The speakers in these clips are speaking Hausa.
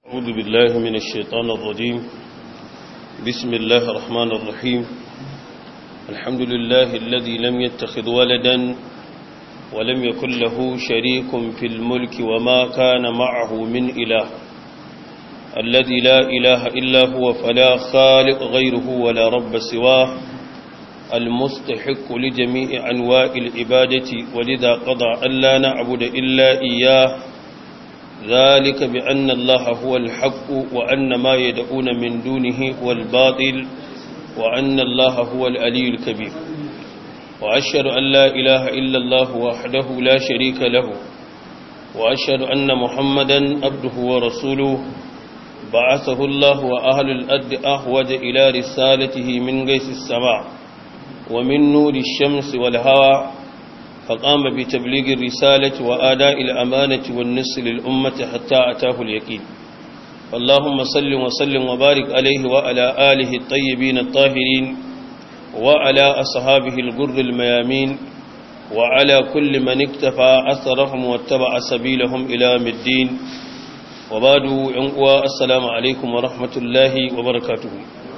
أعوذ بالله من الشيطان الرجيم. بسم الله الرحمن الرحيم. الحمد لله الذي لم يتخذ ولدا ولم يكن له شريك في الملك وما كان معه من إله، الذي لا إله إلا هو فلا خالق غيره ولا رب سواه، المستحق لجميع أنواع العبادة، ولذا قضى أن لا نعبد إلا إياه، ذلك بأن الله هو الحق وأن ما يدعون من دونه هو الباطل وأن الله هو العلي الكبير. وأشهد أن لا إله إلا الله وحده لا شريك له، وأشهد أن محمدا عبده ورسوله بعثه الله وأهل الأرض أحوج إلى رسالته من غيث السماء ومن نور الشمس والهوى، فقام بتبليغ الرسالة وآداء الأمانة والنصر للأمة حتى أتاه اليقين. اللهم صل وسلم وبارك عليه وعلى آله الطيبين الطاهرين وعلى أصحابه الغر الميامين وعلى كل من اكتفى أثرهم واتبع سبيلهم إلى يوم الدين. وبعد، السلام عليكم ورحمة الله وبركاته.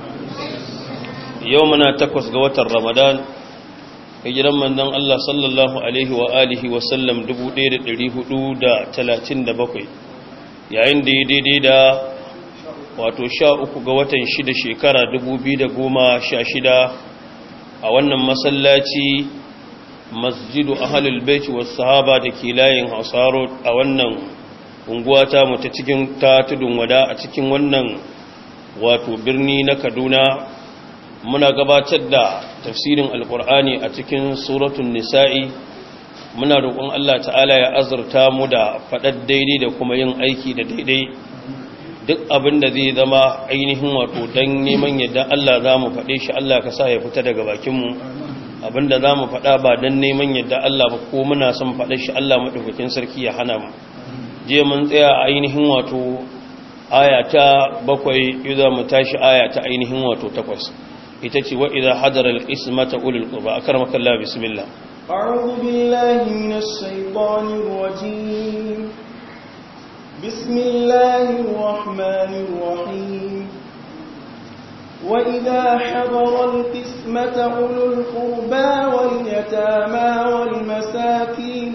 يومنا تقوس قوة رمضان، hijiran manzon Allah sallallahu alaihi wa alihi wa sallam 1437, yayin da ya daidai da wato 13 ga watan 6 shekara 2016 a wannan masallaci Masjidu Ahlul Bait was Sahaba dake layin Hausaro a wannan unguwa ta mu ta cikin tudun wada a cikin wannan wato birni na Kaduna. Muna gabatar da tafsirin alkur'ani a cikin suratun nisa'i. Muna roƙon Allah ta'ala ya azurta mu da faɗar daidai da kuma yin aiki da daidai. Duk abin da zai zama ainihin wato don neman yadda Allah za mu faɗe shi, Allah ka sa ya fita daga bakinmu. Abin da za mu faɗa ba don neman yadda Allah ba ko muna son faɗe shi, Allah maɗaukakin sarki ya hana mu. Jiya mun tsaya ainihin wato aya ta 7, yau za mu tashi aya ta ainihin wato 8. itace wa idha hadara al-qismata ulul qurba. akramaka Allah, bismillah. a'udhu billahi minash shaitanir rajim. bismillahir rahmanir rahim. wa idha hadara al-qismata ulul qurba wal yatama wal masakin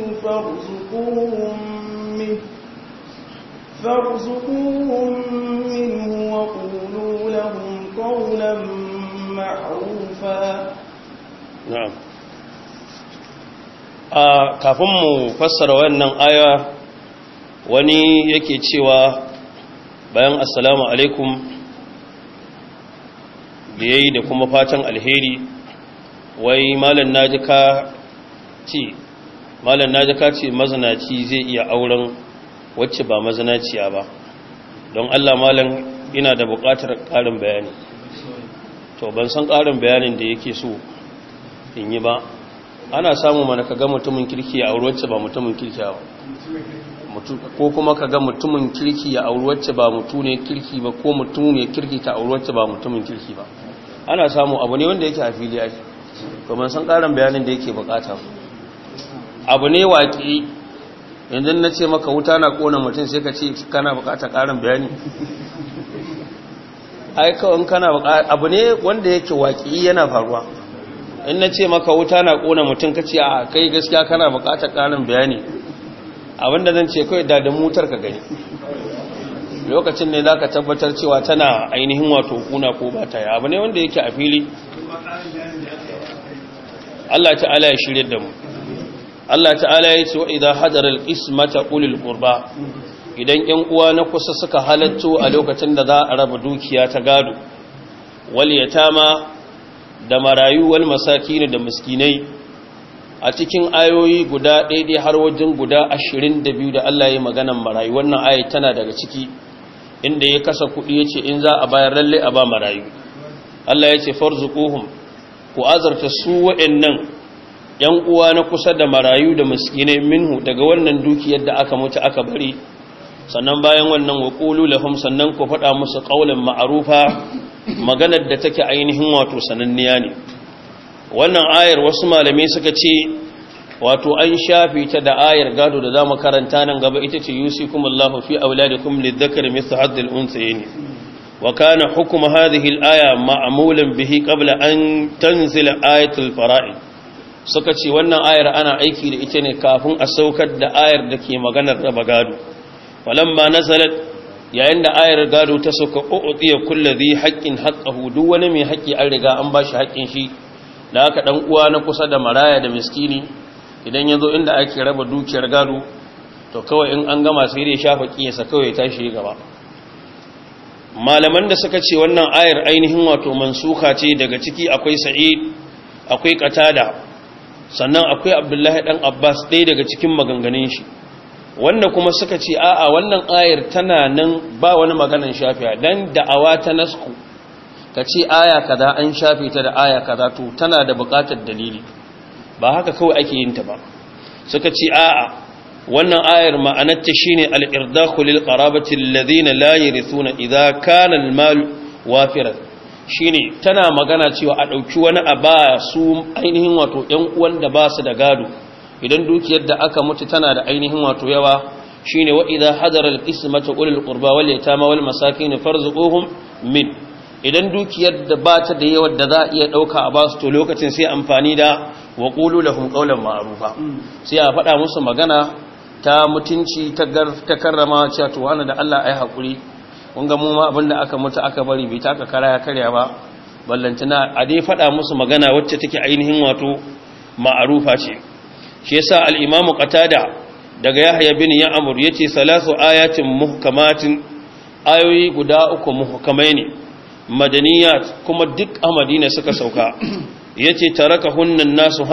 farzuquhum minhu wa qulu lahum qawlan ma'rufa. Na'am. Kafin mu fassara wannan aya, wani yake cewa bayan assalamu alaikum da yayi da kuma fatan alheri, wai malam naji ka ce mazinaci zai iya auren wacce ba mazinaciya ba. Don Allah malam, ina da buƙatar ƙarin bayani. To ban san ƙarin bayanin da yake so in yi ba. Ana samu mana kaga mutumin kirki ya auri wacce ba mutumin kirki ba, ko kuma kaga mutumin kirki ya auri wacce ba mutune kirki ba, ko mutune kirki ta auri wacce ba mutumin kirki ba. Ana samu, abu ne wanda yake a fili ai. To ban san ƙarin bayanin da yake bukata. Abu ne waƙi. Yanzu na ce maka wuta na kona mutum sai ka ce kana bukatar ƙarin bayani. Kawai kana abu ne wanda yake waƙi yana faruwa. In na ce maka wuta na ƙona mutum ka ce a kai gaskiya kana buƙatar ƙarin bayani, abinda zan ce kawai da mutar ka gani, lokacin ne za ka tabbatar cewa tana ainihin wato ƙuna ko ba ta yi. Abu ne wanda yake a fili. Allah ta'ala ya shirye da mu. Allah ta'ala ya ce wa idza hadara al-qismata ulul qurba, idan ‘yan uwa na kusa suka halatto a lokacin da za a raba dukiya ta gado, wal yatama da marayu wal masakin da miskinai, a cikin ayoyi guda ɗaiɗai har wajen guda 22 da Allah ya maganan marayu. Wannan ayi tana daga ciki, inda ya kasa kuɗi ya ce in za a bayar lalle a ba marayu. Allah ya ce farzuquhum, ku azarta su wa'annan ‘yan uwa na kusa da marayu da miskinai minhu daga wannan dukiyar da aka mutu aka bari. Sannan bayan wannan wa qulu lahum, sannan ku faɗa musu qaulan ma'rufa, maganar da take ainihin wato sananniya ne. Wannan ayar wasu malamai suka ce wato an shafi ta da ayar gado da zamu karanta nan gaba ita ce yusikumullahu fi auladikum lidhakari mithlu haddil unsayayn wa kana hukmu hadhihi al-aya ma'mulan bihi qabla an tanzila ayatul fara'id suka ce wannan ayar ana aiki da ita ne kafin a saukar da ayar da ke maganar raba gado walamma nazalat yayin da ayar gado ta sauka u'tiya kulli haqqin haqqahu duk wani mai haƙƙi an riga an bashi haƙƙin shi da haka dan uwa na kusa da maraya da miskini idan yazo inda ake raba dukiyar gado to kawai in an gama sai dai shafa kiyasa kawai tashi gaba malaman da suka ce wannan ayar ainihin wato mansuka ce daga ciki akwai Sa'id akwai Qatada sannan akwai Abdullahi dan Abbas ɗaya daga cikin maganganun shi wanda kuma suka ce a'a wannan ayar tana nan ba wani maganan shafiya dan da'awa ta nasku kace aya kaza an shafe ta da aya kaza to tana da buƙatar dalili ba haka kawai ake yin ta ba suka ce a'a wannan ayar ma'anarta shine al-irdakhu lil qarabati alladhina la yarithuna idha kana al-mal wafiran shine tana magana cewa a dauki wani aba su ainihin wato ƴan uwan da ba su da gado idan dukiyar da aka mutu tana da ainihin wato yawa shine wa idha hadara al-qismatu ulul qurba wal yatama wal masakin farzuquhum min idan dukiyar da ba ta da yawa da za a iya dauka a basu to lokacin sai amfani da wa qulu lahum qawlan ma'rufa sai a faɗa musu magana ta mutunci ta karrama cewa to wani da Allah ai hakuri kun ga mu ma abinda aka mutu aka bari bai taka kara ya karya ba ballantana a dai faɗa musu magana wacce take ainihin wato ma'rufa ce shi yasa al-imamu qatada daga yahya bin ya'mur yace salasu ayatin muhkamatin ayoyi guda uku muhkamai ne madaniyat kuma duk a Madina suka sauka yace tarakahunnan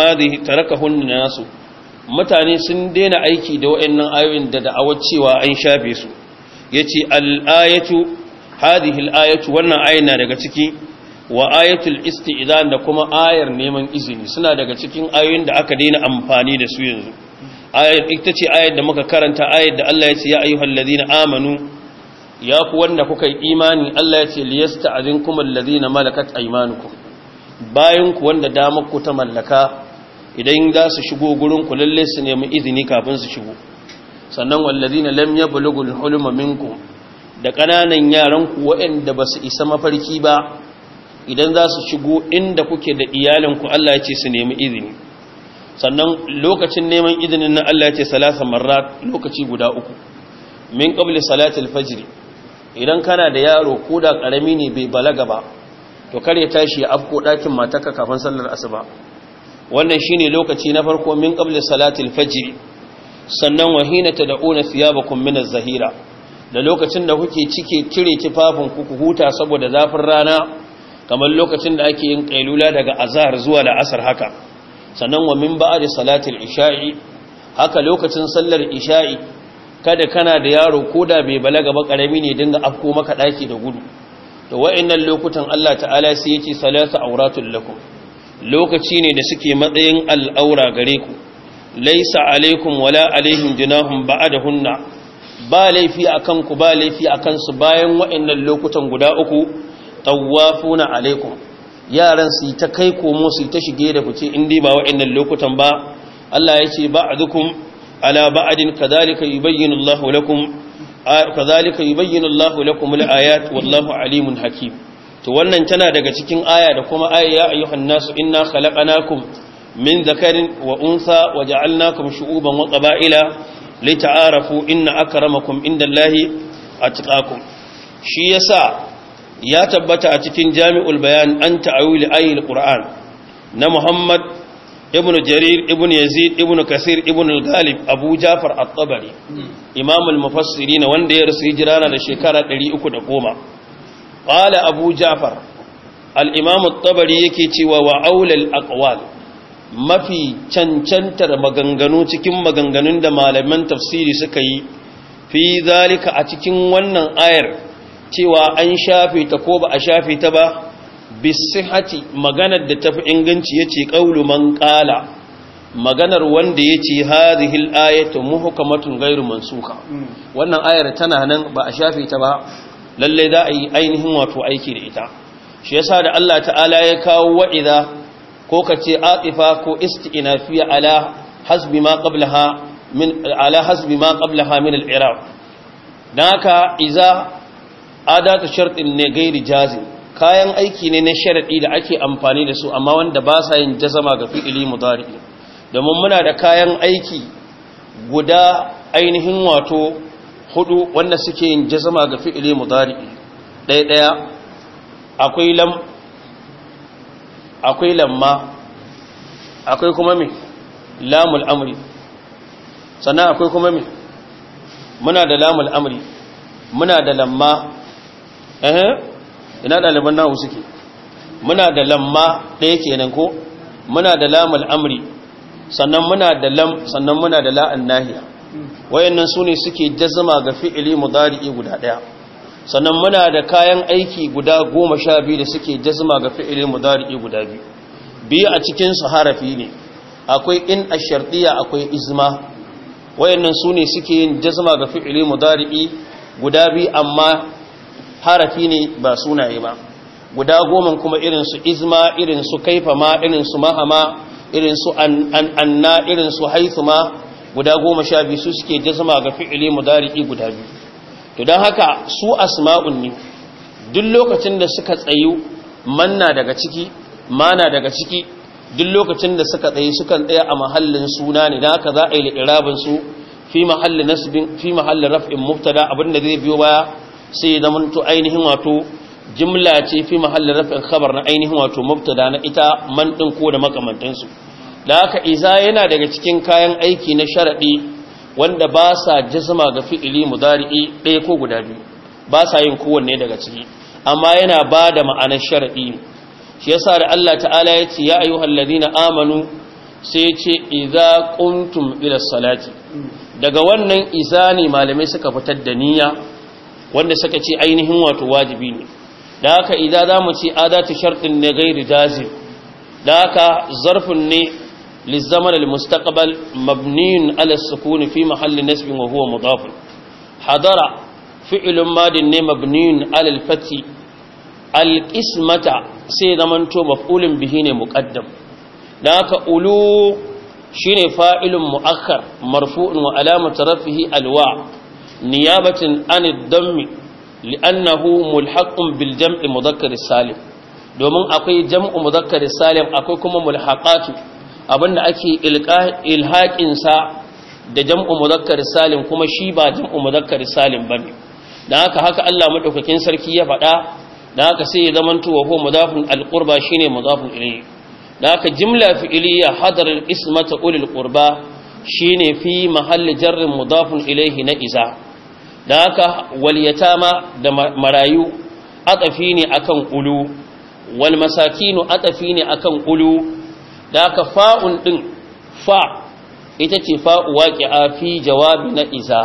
nasu mutane sun daina aiki da wayannan ayoyin da da'awar cewa an shafe su yace al-ayatu hadhihi al-ayatu wannan ayin na daga ciki wa ayatul isti'zan da kuma ayar neman izini suna daga cikin ayoyin da aka daina amfani da su yanzu ayar ita ce ayar da muka karanta ayar da Allah ya ce ya ayyuhallazina amanu ya ku wanda kuka yi imani Allah ya ce liyasta'zinkum allazina malakat aymanukum bayan ku wanda damar ku ta mallaka idan za su shigo gurin ku lalle su nemi izini kafin su shigo sannan wallazina lam yablughul huluma minkum da kananan yaran ku waɗanda ba su isa mafarki ba idan za su shigo inda kuke da iyalinku Allah ya ce su nemi izini sannan lokacin neman izinin nan Allah ya ce salasa marrat lokaci guda uku min qabli salatil fajr idan kana da yaro ko da karami ne bai balaga ba to kar ya tashi ya afko dakin matarka kafin sallar asuba wannan shine lokaci na farko min qabli salatil fajr sannan wahina tad'una thiyabakum min az-zahira da lokacin da kuke cire tufafin ku huta saboda zafin rana kamar lokacin da ake yin kailula daga azhar zuwa la'asar haka sannan wa min ba'da salatil isha'i haka lokacin sallar isha'i kada kana da yaro koda bai balaga ba karami ne dinga afko maka daki da gudu to wa'annan lokutan Allah ta'ala sai yake salatu auratul lakum lokaci ne da suke matsayin al'aura gare ku laysa alaikum wala alaihim junahum ba'dahunna ba laifi akan ku ba laifi akan su bayan wa'annan lokutan guda uku tawafuna alaikum yaran su ta kai komo su ta shige da fice indai ba wa'annan lokutan ba Allah ya ce ba'dukum ala ba'din kadhalika yubayyinu Allahu lakum al-ayat wallahu alimun hakim to wannan tana daga cikin aya da kuma aya ya ayyuhan nasu inna khalaqnakum min dhakarin wa untha waja'alnakum shu'uban wa qaba'ila lita'arafu inna akramakum indallahi atqakum shi yasa ya tabbata a cikin jami'ul bayan an ta'awili ayatul qur'an na Muhammad ibn Jarir ibn Yazid ibn Kasir ibn al-Ghalib Abu Ja'far at-Tabari imam al-mufassirin wanda ya rasu hijira da shekara 310 qala Abu Ja'far al-imam at-Tabari yake cewa wa aulal aqwal mafi cancantar maganganu cikin maganganun da malaman tafsiri suka yi fi zalika a cikin wannan ayar cewa an shafe ta ko ba a shafe ta ba bisihati maganar da tafi inganci yace qaulu man qala maganar wanda yace hadhihi al-ayatu muhkamatun ghairu mansukha wannan ayar tana nan ba a shafe ta ba lalle za a yi ainihin wato aiki da ita shi yasa da Allah ta'ala ya kawo wa'ida ko kace aqifa ko isti'nafiya ala hasbi ma qablaha min al-i'rab dan haka iza adatu shartin ne gairi jazim kayan aiki ne na sharadi da ake amfani da su amma wanda ba sa yin jazama ga fi'ili mudari domin muna da kayan aiki guda ainihin wato hudu wanda suke yin jazama ga fi'ili mudari ɗaya akwai lamma akwai kuma me lamul amri sannan akwai kuma me muna da lamul amri muna da lamma ina ɗaliban nahu suke muna da lamma ɗaya kenan ko muna da lamul amri sannan muna da lam sannan muna da la'an nahiya wayannan sune suke jazama ga fi'ili mudari'i guda ɗaya sannan muna da kayan aiki guda 12 da suke jazma ga fi'ilin mudari'i guda biyu a cikin su harafi ne akwai in ash-shartiyya akwai izma wayannan sune suke yin jazma ga fi'ilin mudari'i guda biyu amma harafi ne ba sunaye ba guda 10 kuma irin su izma irin su kaifa ma irin su mahama irin su anna irin su haythuma guda 12 su suke jazma ga fi'ilin mudari'i guda biyu to don haka su asma'un ne duk lokacin da suka tsayu manna daga ciki mana daga ciki duk lokacin da suka tsaye sukan tsaya a mahallin suna ne don haka za a yi li'irabin su fi mahallin nasbin fi mahallin raf'in mubtada abinda zai biyo baya sai ya zama to ainihin wato jimla ce fi mahallin raf'in khabar na ainihin wato mubtada na ita man din ko da makamantansu da haka iza yana daga cikin kayan aiki na sharadi wanda ba sa jazma ga fi'ili mudari'i ɗaya ko guda biyu ba sa yin kowanne daga ciki amma yana ba da ma'anar sharadi shi yasa da Allah ta'ala ya ce ya ayyuhal ladina amanu sai ya ce idza qumtum ila salati daga wannan iza ne malamai suka fitar da niyya wanda suka ce ainihin wato wajibi ne da haka idza zamu ce adatu shartin ne ghairi jazim da haka zarfun ne للزمن المستقبل مبني على السكون في محل نسب وهو مضاف حضر فعل ماض مبني على الفتح القسمة سيدمنتو مفعول به مقدم ذاك أولو شين فاعل مؤخر مرفوع وعلامة رفعه الواو نيابة عن الضم لأنه ملحق بالجمع مذكر السالم domin akwai jam'u mudhakkar salim akwai kuma mulhaqatu abinda ake ilhaƙinsa da jam'u muzakkar salim kuma shi ba jam'u muzakkar salim bane dan haka Allah madaukakin sarki ya faɗa dan haka sai ya zamanto wa huwa mudafun alqurba shine mudafun ilayhi dan haka jumla fi'liya hadar al-ismata ulil qurba shine fi mahalli jarrin mudafun ilayhi na iza dan haka wal yatama da marayu atafi ne akan ulu wal masakinu atafi ne akan ulu da aka fa'un ɗin fa ita ce fa'u waƙi'a fi jawabi na iza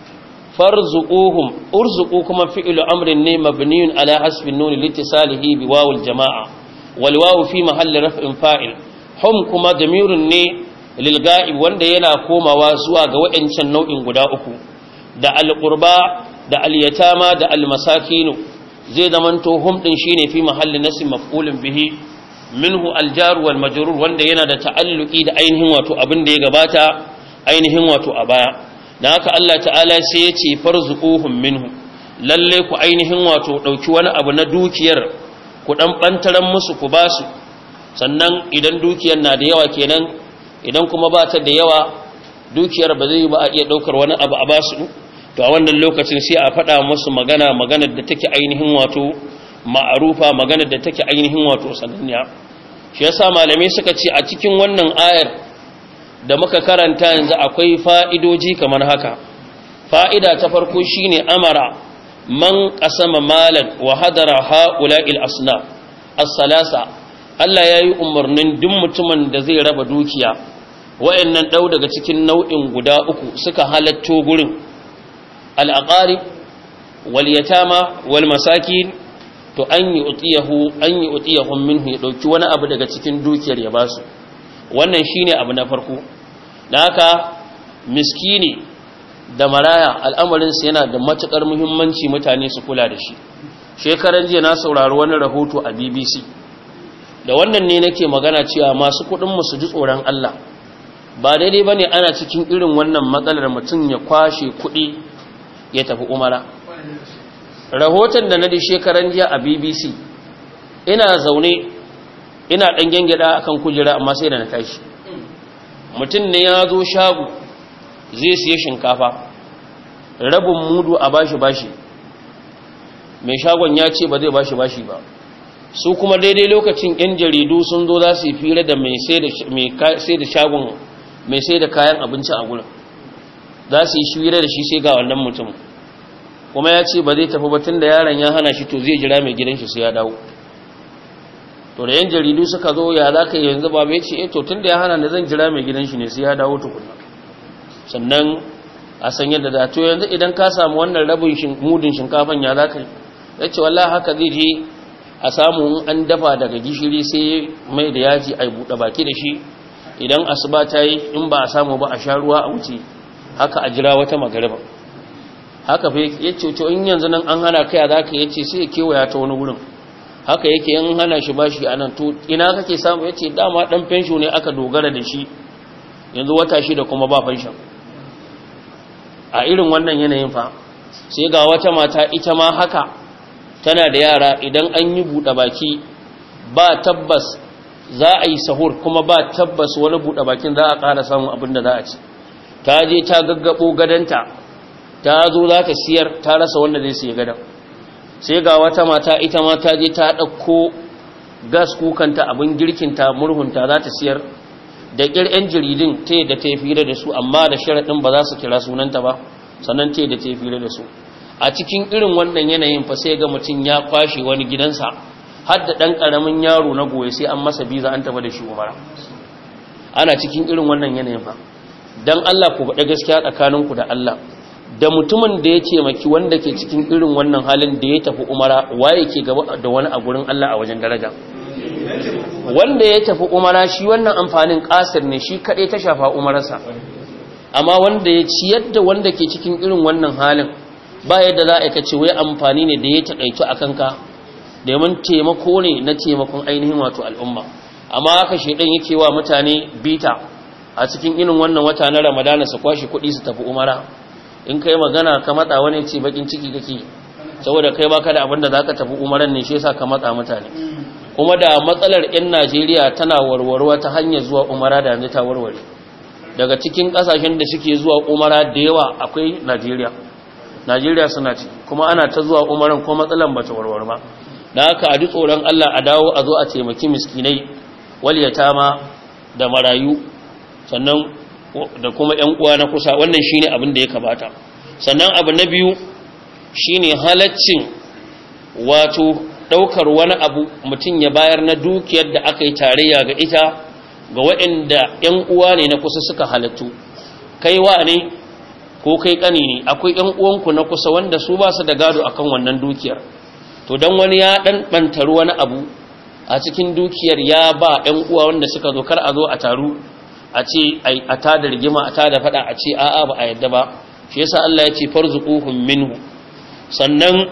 farzuquhum urzuqu kuma fi'lu amrin ne mabniyun ala hasbin nun litisalihi bi wawul jama'a wal wawu fi mahalli raf'in fa'il hum kuma damirun ne lil ga'ib wanda yana komawa zuwa ga wayancan nau'in guda uku da al qurba da al yatama da al masakin zai zamanto hum din shine fi mahalli nasb maf'ulun bihi minhu aljar wal majrur wanda yana da ta'alluki da ainihin wato abin da ya gabata ainihin wato a baya dan haka Allah ta'ala sai ya ce farzuquhum minhu lalle ku ainihin wato dauki wani abu na dukiyar ku dan bantaran musu ku basu sannan idan dukiyar na da yawa kenan idan kuma ba ta da yawa dukiyar ba zai ba a iya daukar wani abu a basu to a wannan lokacin sai a faɗa musu maganar da take ainihin wato ma'arufa maganar da take ainihin wato sananniya shi yasa malamai suka ce a cikin wannan ayar da muka karanta yanzu akwai fa'idoji kamar haka fa'ida ta farko shine amara man qasama malan wa hadara haula'il asnaf as-salasa Allah yayi umarnin duk mutumin da zai raba dukiya wayannan dau daga cikin nau'in guda uku suka halatto gurin al-aqarib wal yatama wal masakin to an yi utiyahun minhu ya ɗauki wani abu daga cikin dukiyar ya ba su wannan shi ne abu na farko da haka miskini da maraya al'amarinsu yana da matuƙar muhimmanci mutane su kula da shi shekaran jiya na saurari wani rahoto a BBC da wannan ne nake magana cewa masu kuɗinmu su ji tsoron Allah ba daidai bane ana cikin irin wannan matsalar mutum ya kwashe kuɗi ya tafi umara. Rahoton da na di shekaran jiya a BBC, ina zaune ina ɗan gyangyaɗa akan kujera amma sai da na tashi. Mutum ne ya zo shago zai siya shinkafa rabin mudu a bashi mai shagon ya ce ba zai bashi ba. Su kuma daidai lokacin yan jaridu sun zo za su yi fira da mai sai da shagon mai sai da kayan abinci a gurin, za su yi fira da shi sai ga wannan mutum kuma ya ce ba zai tafi ba tun da yaron ya hana shi to zai jira mai gidan shi sai ya dawo. To da yan jaridu suka zo ya za ka yi yanzu ba bai ce to tun da ya hana da zan jira mai gidan shi ne sai ya dawo tukunna sannan a san yadda da. To yanzu idan ka samu wannan rabin mudun shinkafan ya za ka yi? Ya ce wallahi haka zai je a samu an dafa daga gishiri sai mai da yaji a buɗe baki da shi, idan asuba ta yi in ba a samu ba a sha ruwa a wuce, haka a jira wata magariba. Haka fa ya ce to in yanzu nan an hana kai za ka yace sai ya kewaya ta wani wurin, haka yake in hana shi bashi a nan. To ina kake samu? Ya ce dama ɗan fensho ne aka dogara da shi yanzu wata shida kuma ba fenshon. A irin wannan yanayin fa sai ga wata mata ita ma haka tana da yara, idan an yi buɗe baki ba tabbas za a yi sahur kuma ba tabbas wani buɗe bakin za a ƙara samun abin da za a ci. Ta je ta gaggabo gadanta ta zo za ta siyar, ta rasa wanda zai siya gadan. Sai ga wata mata ita ma ta je ta ɗauko gas kukanta abin girkinta murhunta za ta siyar, da ƙir 'yan jaridun ta yadda ta yi fira da su amma da sharaɗin ba za su kira sunanta ba, sannan ta yadda ta yi fira da su. A cikin irin wannan yanayin fa sai ga mutum ya kwashe wani gidansa har da ɗan ƙaramin yaro na goye sai an masa biza an taɓa da shi umara. Ana cikin irin wannan yanayin fa. Don Allah ku faɗa gaskiya tsakaninku da Allah, da mutumin da ya taimaki wanda ke cikin irin wannan halin da ya tafi umara, waye ke gaba da wani a gurin Allah a wajen daraja? Wanda ya tafi umara shi wannan amfanin ƙasir ne, shi kaɗai ta shafa umararsa. Amma wanda ya ciyar da wanda ke cikin irin wannan halin ba yadda za a kace wai amfani ne da ya taƙaitu a kanka, domin taimako ne na taimakon ainihin wato al'umma. Amma haka shedan yake wa mutane bita a cikin irin wannan wata na Ramadana su kwashi kuɗi su tafi umara. In kai magana ka matsa wani ce bakin ciki kake saboda kai baka da abin da zaka tafi umaran ne, shi yasa ka matsa mutane. Kuma da matsalar 'yan Najeriya tana warwarwa ta hanyar zuwa umara da yanzu ta warware. Daga cikin kasashen da suke zuwa umara da yawa akwai Najeriya suna ci, kuma ana ta zuwa umaran ko matsalan bata warware ba. Da haka a ji tsoron Allah a dawo a zo a taimaki miskinai, wal yatama da marayu, sannan da kuma ƴan uwa na kusa. Wannan shine abin da ya kamata. Sannan abu na biyu shine halaccin wato daukar wani abu mutum ya bayar na dukiyar da aka yi tarayya ga ita ga waɗanda ƴan uwa ne na kusa suka halattu. Kai wa ne ko kai kani ne, akwai ƴan uwanku na kusa wanda su ba su da gado akan wannan dukiyar. To dan wani ya dan bantaru wani abu a cikin dukiyar ya ba ƴan uwa wanda suka zo, kar a zo a taru a ce a tada rigima a tada fada a ce a'a ba a yadda ba. Shi yasa Allah ya ce farzuquhum minhu. Sannan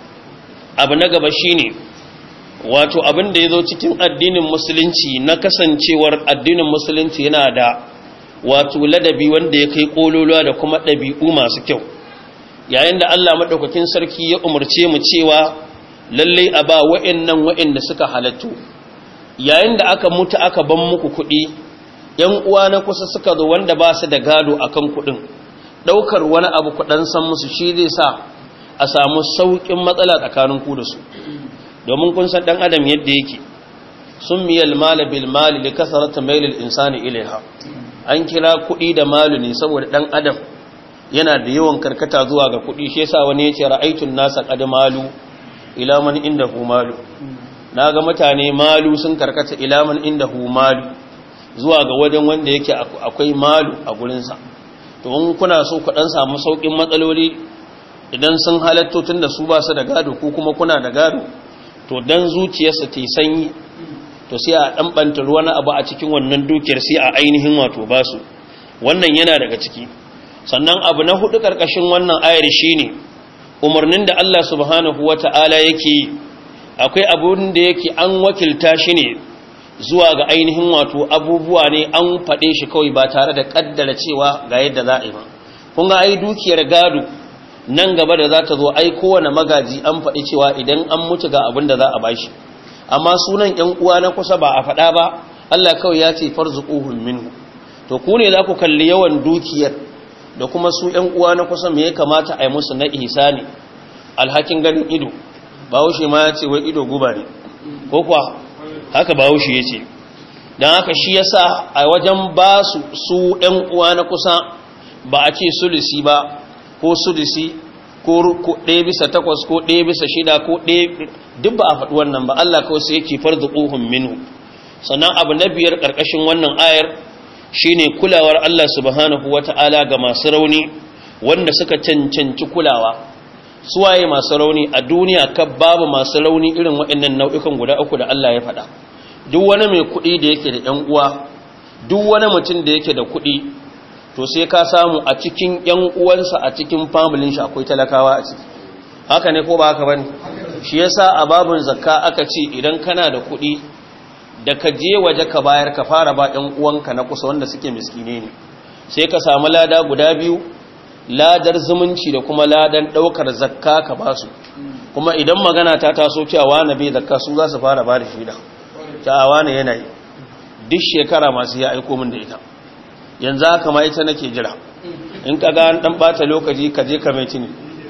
abu na gaba shine wato abin da yazo cikin addinin musulunci na kasancewar addinin musulunci yana da wato ladabi wanda ya kai kololuwa da kuma dabi'u masu kyau. Yayin da Allah madaukakin sarki ya umarce mu cewa lalle a ba wa'anda suka halattu, yayin da aka mutu aka ban muku kuɗi, ‘yan uwa na kusa suka zo wanda ba su da gado a kan kuɗin, ɗaukar wani abu kuɗan san musu shi zai sa a samu sauƙin matsala tsakanin ku da su. Domin kun san ɗan adam yadda yake, sun miyal mala bil mali da kasarata mailil insani ilaiha. An kira kuɗi da malu ne saboda ɗan adam yana da yawan karkata zuwa ga kuɗi, shi yasa wani ya ce ra'aitun nasa qad malu ila man indahu malu. Na ga mutane malu sun karkata ila man indahu malu, zuwa ga wajen wanda yake akwai malu a gurinsa. To in kuna so ku dan samu saukin matsaloli idan sun halatto tunda su ba su da gado ko kuma kuna da gado, to dan zuciyarsa ta sanyi to sai a dan banta wani abu a cikin wannan dukiyar sai a ainihin wato ba su. Wannan yana daga ciki. Sannan abu na hudu karkashin wannan ayar shine umarnin da Allah subhanahu wata'ala yake, akwai abun da yake an wakilta shi ne zuwa ga ainihin wato abubuwa ne an faɗe shi kawai ba tare da ƙaddara cewa ga yadda za a yi ba. Kun ga ai dukiyar gado nan gaba da za ta zo ai kowane magaji an faɗi cewa idan an mutu ga abin da za a bashi, amma sunan ‘yan uwa na kusa ba a faɗa ba, Allah kawai ya ce farzuquhum minhu. To ku ne za ku kalli yawan dukiyar da kuma su ‘yan uwa na kusa me ya kamata a yi musu na ihsani. Alhakin ganin ido, Bahaushe ma ya ce wai ido guba ne, ko kuwa haka Bahaushe ya ce. Don haka shi yasa a wajen ba su ‘yan uwa na kusa ba a ce sulusi ba, ko sulusi ko 1/8 ko 1/6 ko 1, duk ba a faɗi wannan ba. Allah kawai sai yake farzuquhum minhu. Sannan abu na biyar ƙarƙashin wannan ayar shine kulawar Allah subhanahu wata'ala ga masu rauni wanda suka cancanci kulawa. Suwaye masu rauni a duniya? Babu masu rauni irin waɗannan nau'ikan guda uku da Allah ya faɗa. Duk wani mai kuɗi da yake da ƴan uwa, duk wani mutum da yake da kuɗi, to sai ka samu a cikin ƴan uwansa, a cikin familin shi akwai talakawa a ciki. Haka ne ko ba haka bane? Shi yasa a babun zakka aka ce idan kana da kuɗi da ka je waje ka bayar, ka fara ba ƴan uwanka na kusa wanda suke miskine ne, sai ka samu lada guda biyu, ladar zumunci da kuma ladan ɗaukar zakka ka ba su. Kuma idan magana ta taso cewa wani bai zakka, su za su fara ba da shida ta wani yanayi. Duk shekara masu ya aiko min da ita, yanzu haka ma ita nake jira. In ka ga an ɗan ɓata lokaci ka je ka mai tuni,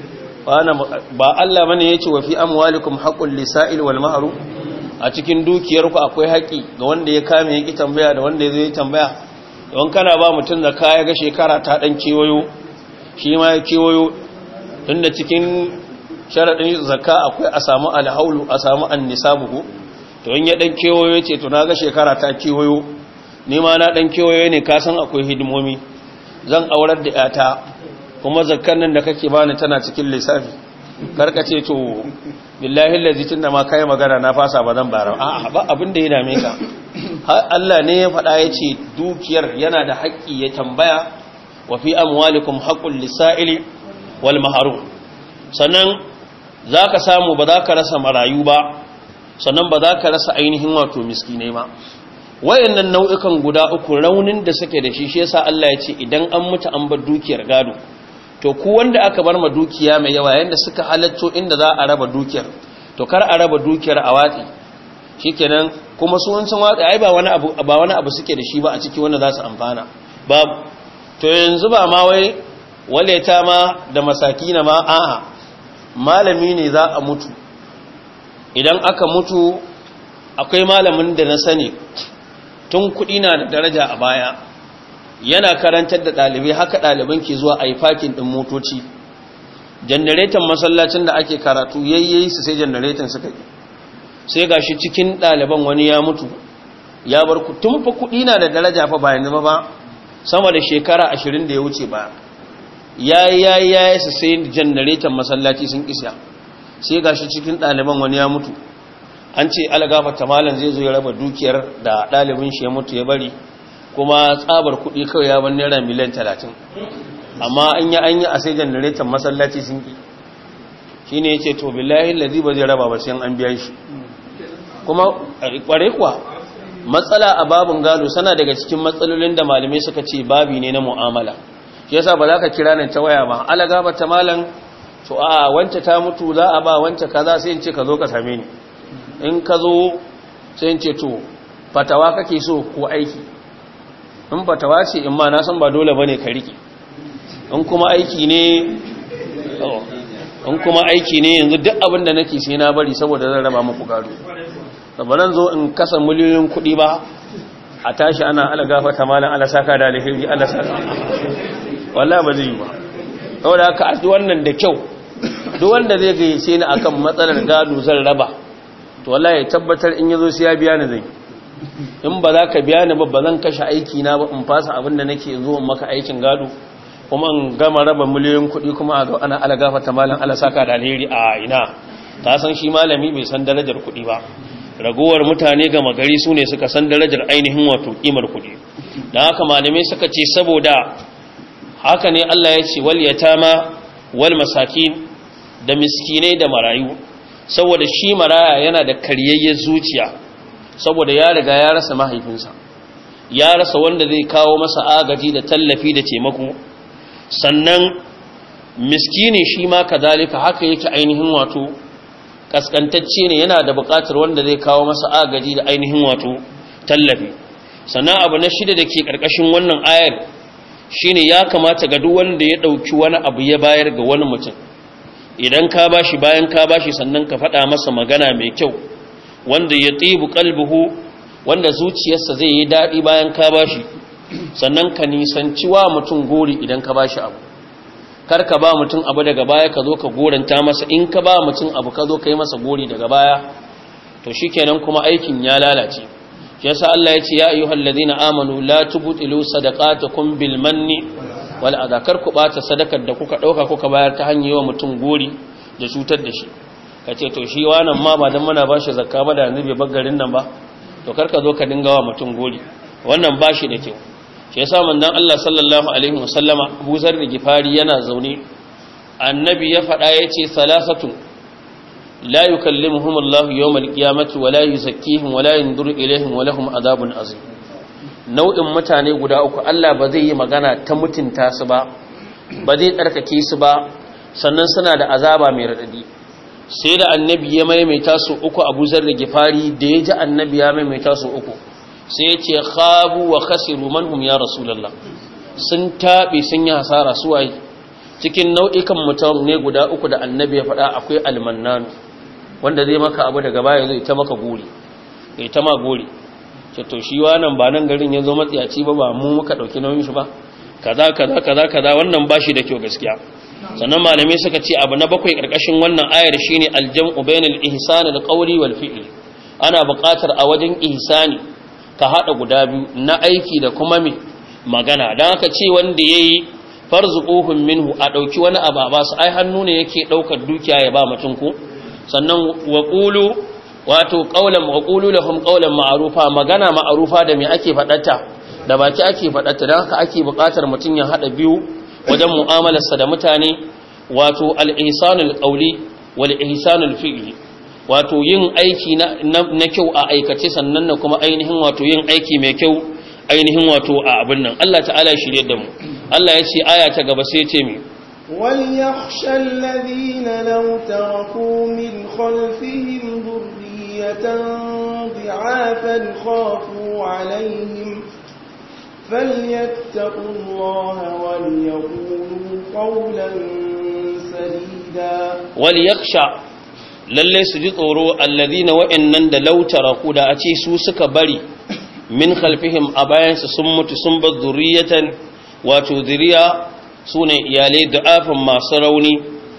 ba Allah bane ya ce wa fi amwalikum haqqul lisa'il wal mahrum. A cikin dukiyarku akwai haƙi ga wanda ya kame ya ƙi tambaya da wanda ya zo ya tambaya. Don kana ba mutum da kaya ga shekara ta ɗan kewayo, shi ma ya kewayo, tunda cikin sharaɗin zakka akwai a samu alhaulu, a samu annisabuhu. To in ya ɗan kewayo ce to na ga shekara ta kewayo, ni ma na ɗan kewayo ne, ka san akwai hidimomi, zan aurar da ‘yata, kuma zakkan nan da kake bani tana cikin lissafi. Karkace to billahi allazi tunda ma kai magana na fasa ba zan bara. A'a, ba abin da ya dame ka. Allah ne ya faɗa yace dukiyar yana da haƙƙi ya tambaya, wa fi amwalikum haqqul lisa'ili wal mahrum. Sannan zaka samu ba za ka rasa marayu ba, sannan ba za ka rasa ainihin wato miskinai ma. Wayannan nau'ikan guda uku raunin da suke da shi yasa Allah ya ce idan an mutu an bar dukiyar gado, to ku wanda aka bar ma dukiya mai yawa yanda suka halatto inda za a raba dukiyar, to kar a raba dukiyar a watsi shikenan. Kuma su wancan watsi ai ba wani abu suke da shi ba a ciki wanda za su amfana babu. To yanzu ba ma wai waleta ma da masakina ma, a'a, malami ne za a mutu. Idan aka mutu akwai malamin da na sani tun kuɗi na da daraja a baya, yana karantar da ɗalibai, haka ɗaliban ke zuwa a yi fakin ɗin motoci. Janareton masallacin da ake karatu yayyayi su sai janareton suka yi, sai ga shi cikin ɗaliban wani ya mutu ya bar ku. Tun fa kuɗi na da daraja fa bayan zama ba, sama da shekara 20 da ya wuce ba, yayi su sai janareton masallaci sun isa, sai ga shi cikin ɗaliban wani ya mutu. An ce algafata malam zai zo ya raba dukiyar da ɗalibin shi ya mutu ya bari, kuma tsabar kuɗi kawai ya ban naira miliyan 30, amma an yi a sai janareton masallaci sun ƙi. Shi ne ya ce to billahi lazi ba zai raba ba sai an biya shi. Kuma ƙware kuwa matsala a babin gado sana daga cikin matsalolin da malamai suka ce babi ne na mu'amala. Shi yasa ba za ka kira nan ta waya ba, algafata malam to a wance ta mutu za a ba wance kaza, sai in ce ka zo ka same ni. In ka zo sai in ce to fatawa kake so ko aiki? In fatawa ce in ma na san ba dole bane ka rike. In kuma aiki ne yanzu duk abin da nake sai na bari saboda zan raba muku gado. Saboda zo in kasa miliyoyin kuɗi ba a tashi ana algafata malan Allah saka da alheri, Allah saka. Wallahi ba zai yi ba. Saboda haka a wannan da kyau, duk wanda zai gayyace ni akan matsalar gado zan raba, to wallahi ya tabbatar in yazo sai ya biya ni zai. In ba za ka biya ni ba zan kashe aiki na ba, in fasa abin da nake zo maka aikin gado, kuma in gama raba miliyoyin kuɗi kuma a zo ana algafata malan Allah saka da alheri. A ina ta san shi malami bai san darajar kuɗi ba, ragowar mutane gama gari su ne suka san darajar ainihin wato kimar kuɗi. Da haka malamai suka ce saboda haka ne Allah ya ce wal yatama wal masakin, da miskinai da marayu, saboda shi maraya yana da karyayyar zuciya, saboda ya riga ya rasa mahaifinsa, ya rasa wanda zai kawo masa agaji da tallafi da taimako. Sannan miskini shi ma kadalika haka yake ainihin wato kaskantacce ne, yana da buƙatar wanda zai kawo masa agaji da ainihin wato tallafi. Sannan abu na shida da ke ƙarƙashin wannan ayar shine ya kamata ga duk wanda ya ɗauki wani abu ya bayar ga wani mutum, idan ka bashi, bayan ka bashi sannan ka faɗa masa magana mai kyau wanda ya tsibu qalbuhu, wanda zuciyarsa zai yi daɗi bayan ka bashi. Sannan ka nisanci wa mutum gori idan ka bashi abu, kar ka ba mutum abu daga baya ka zo ka goranta masa. In ka ba mutum abu ka zo ka yi masa gori daga baya, to shikenan kuma aikin ya lalace. shi yasa Allah ya ce ya ayyuhal ladina amanu la tubtilu sadaqatakum bil manni wal adha, kar ku bata sadakar da kuka dauka kuka bayar ta hanyar wa mutum gori da cutar da shi. Kace to shi wannan ma ba dan muna bashi zakka ba da yanzu bai bar garin nan ba, to kar ka zo ka dinga wa mutum gori, wannan bashi da kyau. shi yasa manzon Allah sallallahu alaihi wasallama Abu Zar da Gifari yana zaune, annabi ya faɗa yace salasatu la yukallimuhum Allah yawm al-qiyamati wa la yuzakkihim wa la yanzuru ilayhim wa lahum adhabun azim. Nau'in mutane guda uku Allah ba zai yi magana ta mutunta su ba, ba zai tsarkake su ba, sannan suna da azaba mai radadi. Sai da annabi ya maimaita su uku, Abu Zar da Gifari da ya ji annabi ya maimaita su uku sai ya ce khabu wa khasiru manhum ya rasulullah, sun tabe sun yi hasara su waye. Cikin nau'ikan mutum ne guda uku da annabi ya faɗa akwai almannanu, wanda zai maka abu daga baya zai ta maka gori, ya ta ma gori, ce to shi wannan ba nan garin yazo matsiyaci ba mu muka dauki nauyin shi ba, kaza kaza kaza kaza, wannan bashi da kyau gaskiya. Sannan malamai suka ce abu na bakwai karkashin wannan ayar shine aljam'u bainal ihsani da qawli wal fi'li. Ana buƙatar a wajen ihsani ka hada guda biyu, na aiki da kuma magana. Dan haka ce wanda yayi farzuquhum minhu, a dauki wani abu ba su, ai hannu ne yake daukar dukiya ya ba mutum ko. Sannan wa qulu, wato qawlan wa qulu lahum qawlan ma'rufa, magana ma'rufa da me ake fadata, da baki ake fadata. Dan haka ake buƙatar mutum ya hada biyu wajen mu'amalarsa da mutane, wato al-ihsanul qawli wal ihsanul fi'li, wato yin aiki na kyau a aikace, sannan na kuma ainihin wato yin aiki mai kyau ainihin wato a abin nan. Allah ta'ala ya shirye da mu. Allah ya ce aya ta gaba sai ya ce mi وَلْيَخْشَ الَّذِينَ لَوْ تَرَكُوا مِنْ خَلْفِهِمْ ذُرِّيَّةً ضِعَافًا خَافُوا عَلَيْهِمْ فَلْيَتَّقُوا اللَّهَ وَلْيَقُولُوا قَوْلًا سَدِيدًا. وَلْيَخْشَ lalle su ji tsoro alladhina wa'annan da law taraku, da a ce su suka bari min khalfihim a bayansu sun mutu sun bar zuriyatan, wato zuriya sune iyalai da'afan masu rauni,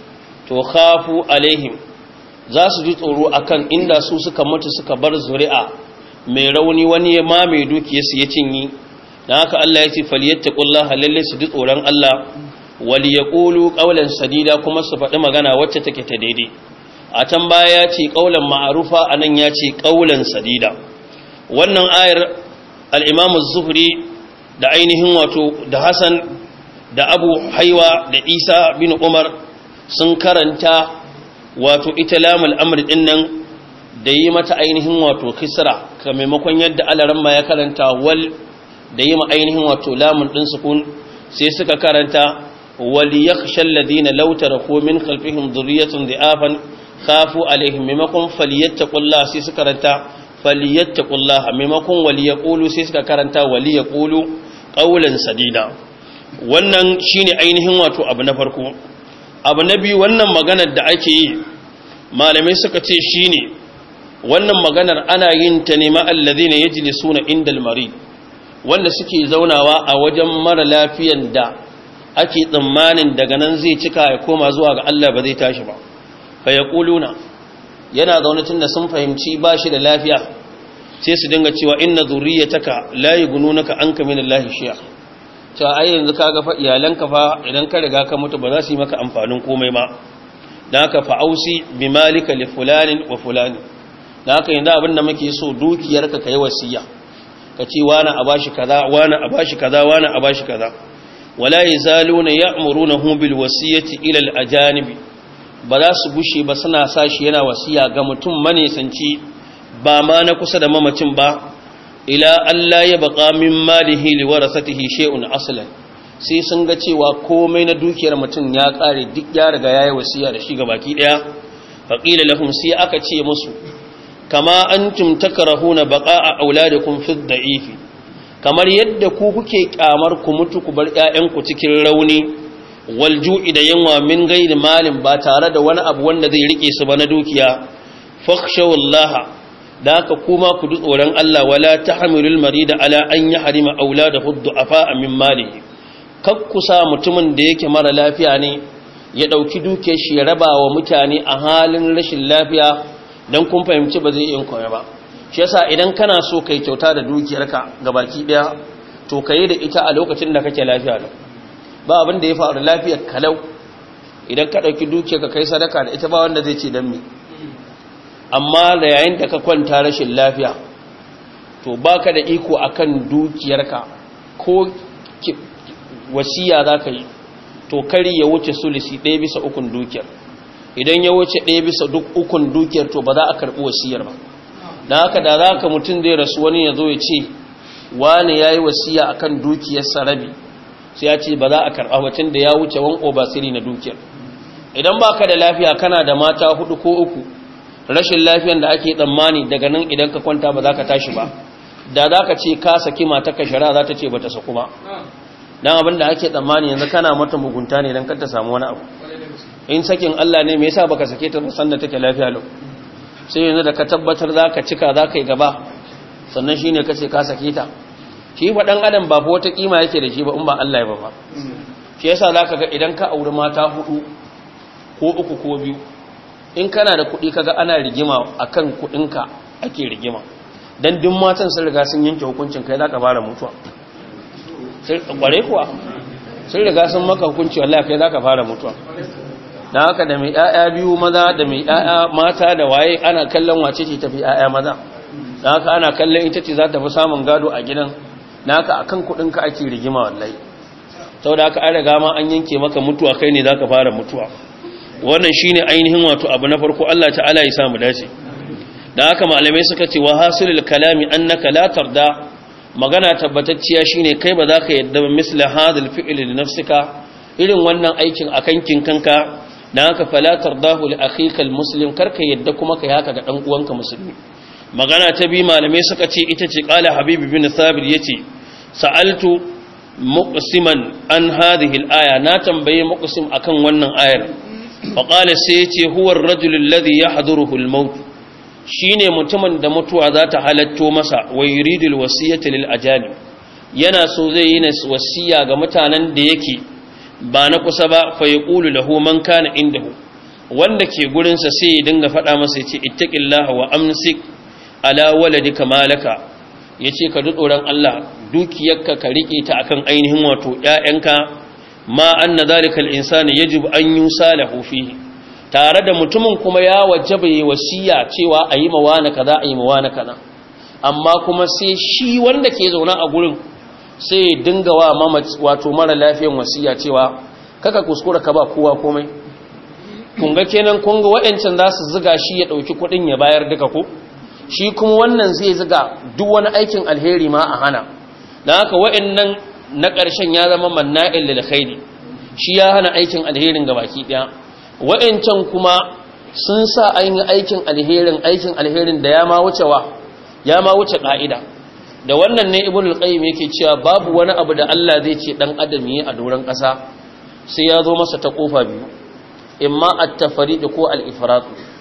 to khafu alaihim, za su ji tsoro akan inda su suka mutu suka bar zuri'a mai rauni, wani ya ma mai dukiyarsu ya cinye. dan haka Allah ya ce falyattaqullaha, lalle su ji tsoron Allah, wal yaqulu qawlan sadida, kuma su faɗi magana wacce take ta daidai. A can baya ya ce qawlan ma'rufa, anan ya ce qawlan sadida. Wannan ayar al-Imam az-Zuhri da ainihin wato da Hasan da Abu Haiwa da Isa bin Umar sun karanta wato ita lamul amr din nan da yi mata ainihin wato kisra, ka maimakon yadda alaramma ya karanta wal da yi ma ainihin wato lamun din sukun, sai suka karanta wal yakhshal ladina law taraku min khalfihim dhurriyatan dha'afan khafu alaihim, maimakon falyattaqullaha sai suka karanta falyattaqullaha, maimakon wal yaqulu sai suka karanta wal yaqulu qawlan sadida. Wannan shine ainihin wato abu na farko. Abu na biyu, wannan maganar da ake yi malamai suka ce shine wannan maganar ana yin ta ne ma alladhina yajlisuna indal marid, wanda suke zaunawa a wajen mara lafiyan da ake tsammanin daga nan zai cika ya koma zuwa ga Allah ba zai tashi ba. Fa yaquluna, yana zaune tunda sun fahimci bashi da lafiya, sai su dinga cewa inna zurriyataka la yugununaka anka minallahi shay'a, cewa ai yanzu kaga fa iyalanka fa idan ka riga ka mutu ba za su yi maka amfanin komai ba. Dan haka fa ausi bi malika li fulanin wa fulani, dan haka yanzu abin da muke so dukiyarka kai wasiya, ka ce wani a bashi kaza, wani a bashi kaza, wani a bashi kaza. Wala yazaluna ya'murunahu bil wasiyati ila al ajanibi, ba za su gushe ba suna sashi yana wasiya ga mutum manesanci ba ma na kusa da mamacin ba ila Allah ya baka min malihi li warasatihi shay'un aslan sai sun ga cewa komai na dukiyar mutum ya kare duk ya riga yayi wasiya da shi gabaki daya faqila lahum sai aka ce musu kama antum takrahuna baqa'a auladikum fi dha'ifi kamar yadda ku kuke kyamar ku mutu ku bar ƴaƴanku cikin rauni wal ju'i da yanwa min gairi malin ba tare da wani abu wanda zai rike su ba na dukiya fakhshawallaha da haka kuma ku ji tsoron Allah wala tahmilul marida ala an yahrima auladahu du'afa min malihi kakkusa mutumin da yake mara lafiya ne ya dauki duke shi ya raba wa mutane a halin rashin lafiya dan kun fahimci ba zai yin koya ba shi yasa idan kana so kai kyauta da dukiyarka gabaki daya to kai da ita a lokacin da kake lafiya da ba abin da ya faru lafiyar kalau idan ka dauki dukiyarka kai sadaka da ita ba wanda zai ce dan me amma da yayin da ka kwanta rashin lafiya to baka da iko akan dukiyarka ko wasiya zaka yi to kari ya wuce sulisi 1/3 dukiyar idan ya wuce 1/3 dukiyar to ba za a karbi wasiyar ba dan haka da zaka mutun zai rasu wani yazo ya ce wani yayi wasiya akan dukiyar sarabi sai ya ce ba za a karba mutun da ya wuce 1/3 na dukiyar idan baka da lafiya kana da mata 4 ko 3 rashin lafiyan da ake tsammani daga nan idan ka kwanta ba za ka tashi ba da za ka ce ka saki matarka shari'a za ta ce ba ta saku ba don abin da ake tsammani yanzu kana mata mugunta ne don kar ta samu wani abu in sakin Allah ne me yasa baka sake ta san da take lafiya lau sai yanzu da ka tabbatar za ka cika za ka yi gaba sannan shine ka ce ka sake ta shi fa dan adam ba fa wata kima yake da shi ba in ba Allah ya ba shi yasa za ka ga idan ka auri mata 4 ko 3 ko 2 in kana da kuɗi kaga ana rigima akan kuɗinka ake rigima dan duk matan sun riga sun yanke hukuncin kai zaka fara mutuwa sai kware kuwa sun riga sun maka hukunci wallahi kai zaka fara mutuwa dan haka da mai ƴaƴa biyu maza da mai ƴaƴa mata da waye ana kallon wace ce tafi ƴaƴa maza dan haka ana kallon ita ce za ta fi samun gado a gidan dan haka akan kuɗinka ake rigima wallahi saboda haka an riga ma an yanke maka mutuwa kai ne zaka fara mutuwa wannan shine ainihin wato abu na farko Allah ta'ala ya samu dace dan haka malamai suka ce wa hasilul kalami annaka la tarda magana tabbatacciya shine kai ba za ka yadda ba misla hadal fi'l li nafsika irin wannan aikin akan kinkanka dan haka fala tardahu li akhika almuslim karka yadda kuma kai haka ga dan uwanka musulmi magana ta bi malamai suka ce ita ce qala habib bin sabir yace sa'altu muqsiman an hadhihi alaya na tambaye muqsim akan wannan ayar faƙala sai ce huwar rajulun ladhi ya haduruhul maut shi ne mutumin da mutuwa za ta halatto masa wa yuridul wasiyyata lil ajali yana so zai yi wasiya ga mutanen da yake ba na kusa ba fa yaqulu lahu man kana indahu wanda ke gurin sa sai ya dinga faɗa masa yace ittaqillaha wa amsik ala waladika malaka yace ka tsoron Allah dukiyarka ka rike ta akan ainihin wato ƴaƴanka ma anna zalika al-insani yajib an yusalahu fihi tare da mutumin kuma ya wajaba yi wasiya cewa ayi mawana kaza ayi mawana kaza amma kuma sai shi wanda ke zauna a gurin sai ya dinga wa mamaci wato mara lafiyan wasiya cewa kaka kuskura ka ba kowa komai kun ga kenan kun ga waɗancan za su ziga shi ya dauki kuɗin ya bayar duka ko shi kuma wannan zai ziga duk wani aikin alheri ma a hana dan haka waɗannan na ƙarshen ya zama manna'il lil khairi shi ya hana aikin alherin gabaki daya wa'ancan kuma sun sa aikin alherin da ya ma wuce ka'ida da wannan ne ibnu al-qayyim yake cewa babu wani abu da Allah zai ce dan adam yi a doran ƙasa sai ya zo masa ta kofa biyu imma at-tafriq ko al-ifrat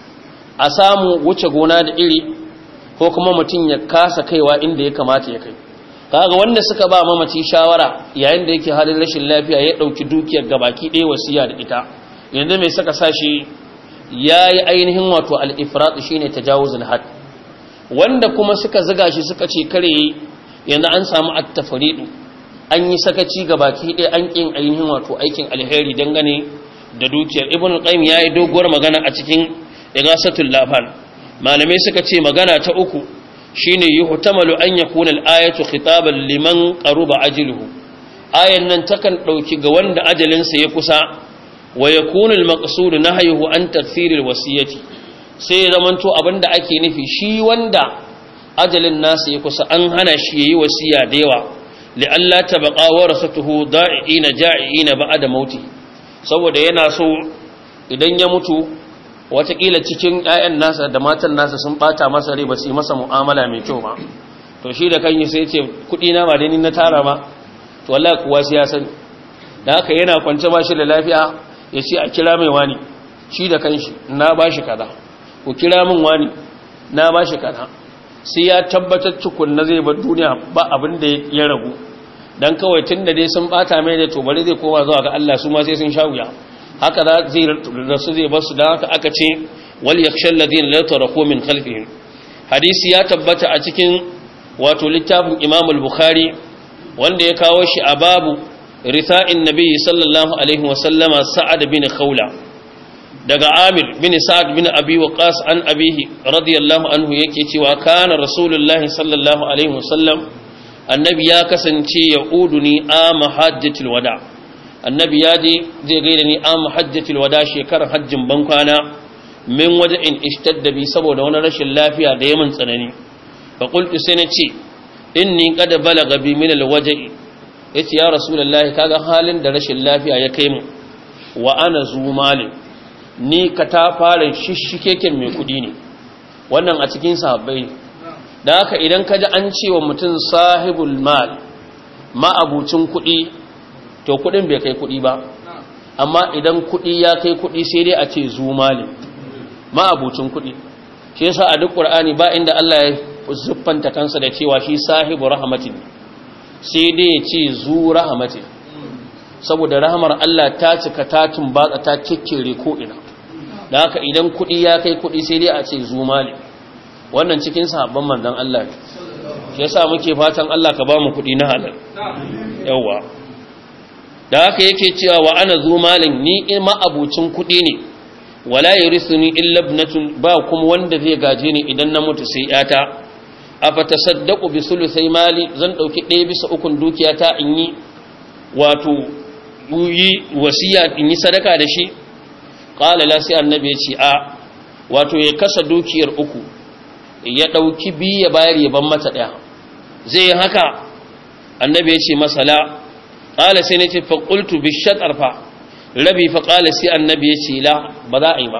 a samu wuce gona da iri ko kuma mutun ya kasa kaiwa inda ya kamata ya kai kaga wanda suka ba mamaci shawara yayin da yake halin rashin lafiya ya dauki dukiyar gabaki ɗaya wasiya da ita yanzu mai saka sashi yayi ainihin wato al-ifrat shine tajawuzul had wanda kuma suka ziga shi suka ce kare yanzu an samu at-tafriq an yi sakaci gabaki ɗaya an kin ainihin wato aikin alheri dangane da dukiyar ibnu qayyim yayi doguwar magana a cikin igasatul lafan malamai suka ce magana ta uku shine yuhtamalu an yakuna al-ayatu khitaban liman qaruba ajluhu ayan nan takan dauki ga wanda ajalin sa ya kusa wa yakunu al-maqsud nahyuhu an takthir al-wasiyati sai ya zamanto abinda ake nufi shi wanda ajalin nasa ya kusa an hana shi yayi wasiya da yawa li alla tabqa warasatuhu da'iina ja'iina ba'da mauti saboda yana so idan ya mutu watakila cikin ƴaƴan nasa da matan nasa sun bata masa rai ba su yi masa mu'amala mai kyau ba to shi da kanyi sai ya ce kudi na ba dai ni na tara ba to wallahi kuwa sai ya sani da haka yana kwance ba shi da lafiya ya ce a kira mai wani shi da kanshi na bashi kaza ku kira min wani na bashi kaza sai ya tabbatar tukun na zai bar duniya ba abin da ya ragu dan kawai tunda dai sun bata mai da to bari zai koma zuwa ga Allah su ma sai sun sha wuya haka da zai rasu zai basu da haka aka ce wal yakshal ladina la taraku min khalfihim hadisi ya tabbata a cikin wato littafin Imam al-Bukhari wanda ya kawo shi a babu ritha'in nabi sallallahu alaihi wa sallama Sa'ad bin Khawla daga Amir bin Sa'ad bin Abi Waqqas an abihi radiyallahu anhu yake cewa kana rasulullahi sallallahu alaihi wa sallam annabi ya kasance ya uduni ama hajjatul wada annabi ya je zai gaida ni ama hajjatul wada shekarar hajjin bankwana min waja'in ishtadda bi saboda wani rashin lafiya da yamin tsanani fa qultu sai nace inni qad balagha bi min alwaja'i yace ya rasulullahi kaga halin da rashin lafiya ya kai mu wa ana zumalin ni ka ta fara shishikeken mai kudi ne wannan a cikin sahabbai da haka idan ka ji an cewa mutum sahibul mal ma'abucin kudi to kudin bai kai kudi ba amma idan kudi ya kai kudi sai dai a ce zumalin ma'abucin kudi shi yasa a duk qur'ani ba inda Allah ya zuffanta kansa da cewa shi sahibu rahmatin sai dai ya ce zu rahmatin saboda rahmar Allah ta cika ta tumbatsa ta kikkire ko ina da haka idan kudi ya kai kudi sai dai a ce zumali wannan cikin sahabban manzon Allah ne shi yasa muke fatan Allah ka ba mu kudi na halal yawa da haka yake cewa wa ana zumalin ni in ma abucin kudi ne wala yurisuni illa ibnatun ba kuma wanda zai gaje ni idan na mutu sai yata afatasaddaqu bi sulusai mali zan dauki 1/3 dukiyata in yi wato yi wasiya in yi sadaka da shi qala la sai annabi ya ce a wato ya kasa dukiyar uku ya dauki biyu ya bayar ya ban mata daya zai haka annabi ya ce masala qala sai ne ce fa qultu bi shatar fa rabi fa qala sai annabi ya ce la ba za a yi ba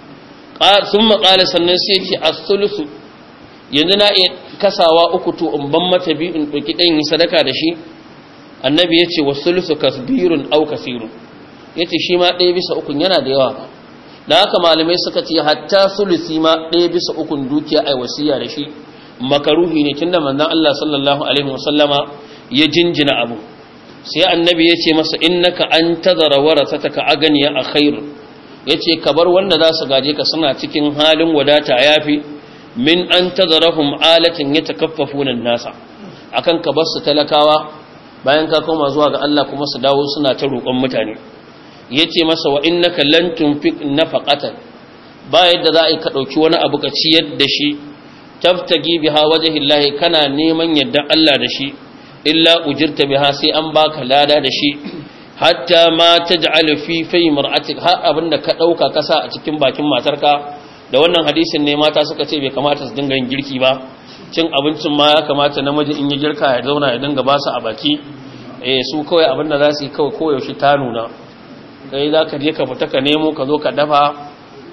thumma qala sannan sai ya ce as-sulusu yanzu na iya kasawa uku to in ban mata biyu in dauki dan yi sadaka da shi annabi ya ce wasulusu kasbirun au kasirun ya ce shi ma 1/3 yana da yawa da haka malamai suka ce hatta sulusi ma 1/3 dukiya ai wasiya da shi makaruhi ne tunda manzon Allah sallallahu alaihi wasallama ya jinjina abu sai annabi ya ce masa innaka antazara warasataka aganiya a khairu yace ka bar wanda za su gaje ka suna cikin halin wadata yafi min antazarahum alatin yatakaffafuna an-nasa akan ka bar su talakawa bayan ka koma zuwa ga Allah kuma su dawo suna ta roƙon mutane yace masa wa innaka lan tunfiq nafaqatan ba yadda za a ka dauki wani abu ka ciyar da shi taftagi biha wajhillahi kana neman yadda Allah da shi illa ujirta biha sai an baka lada da shi hatta ma taj'al fi fi mar'atik har abinda ka dauka kasa a cikin bakin matarka da wannan hadisin ne mata suka ce bai kamata su dinga yin girki ba cin abincin ma ya kamata namiji in yi girka ya zauna ya dinga ba su a baki su kawai abinda za su yi kawai koyaushe ta nuna kai za ka je ka fita ka nemo ka zo ka dafa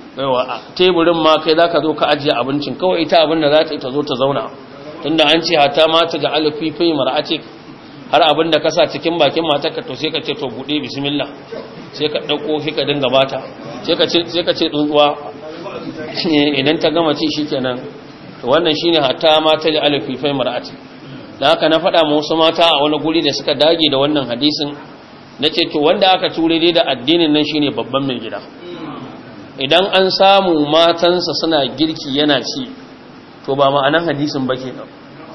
teburin ma kai za ka zo ka ajiye abincin kawai ita abinda za ta yi ta zo ta zauna tunda an ce hata mata da alfifai mar'atik har abinda ka sa cikin bakin matarka to sai ka ce to buɗe bismillah sai ka ɗauko sai ka dinga bata sai ka ce tsuntsuwa idan ta gama ci shikenan to wannan shine hatta mata da alfifai mar'ati dan haka na faɗa mu wasu mata a wani guri da suka dage da wannan hadisin nace to wanda aka ture dai da addinin nan shine babban mai gida idan an samu matansa suna girki yana ci to ba ma'anan hadisin ba kenan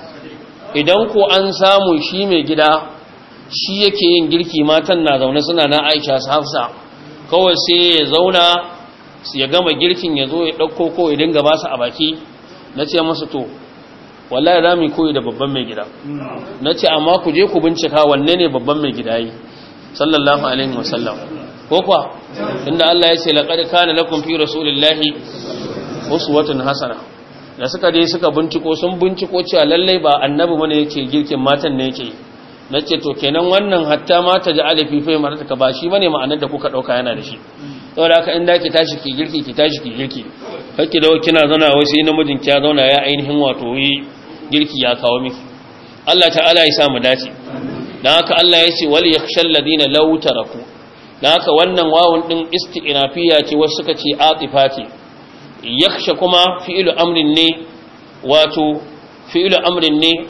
idan ko an samu shi mai gida shi yake yin girki matan na zaune suna na Aisha Hafsa kawai sai ya zauna ya gama girkin ya zo ya ɗauko ko ya dinga ba su a baki na ce masa to wallahi za mu koyi da babban mai gida na ce amma ku je ku bincika wanne ne babban mai gida yi sallallahu alaihi wasallam ko kuwa inda Allah ya ce laqad kana lakum fi rasulillahi uswatun hasana da suka je suka binciko sun binciko cewa lalle ba annabi bane yake girkin matan ne yake nace to kenan wannan hatta mata ji alifi fa martaka ba shi bane ma'anar da kuka dauka yana da shi saboda haka in da ki tashi ki girki ki tashi ki girki kake da kina zauna wai sai namijin ki ya zauna ya ainihin wato yi girki ya kawo miki Allah ta'ala ya sa mu dace dan haka Allah ya ce wal yakhshal ladina law taraku dan haka wannan wawun din istiqnafiya ce wasu suka ce atifati yakhsha kuma fi'lu amrin ne wato fi'lu amrin ne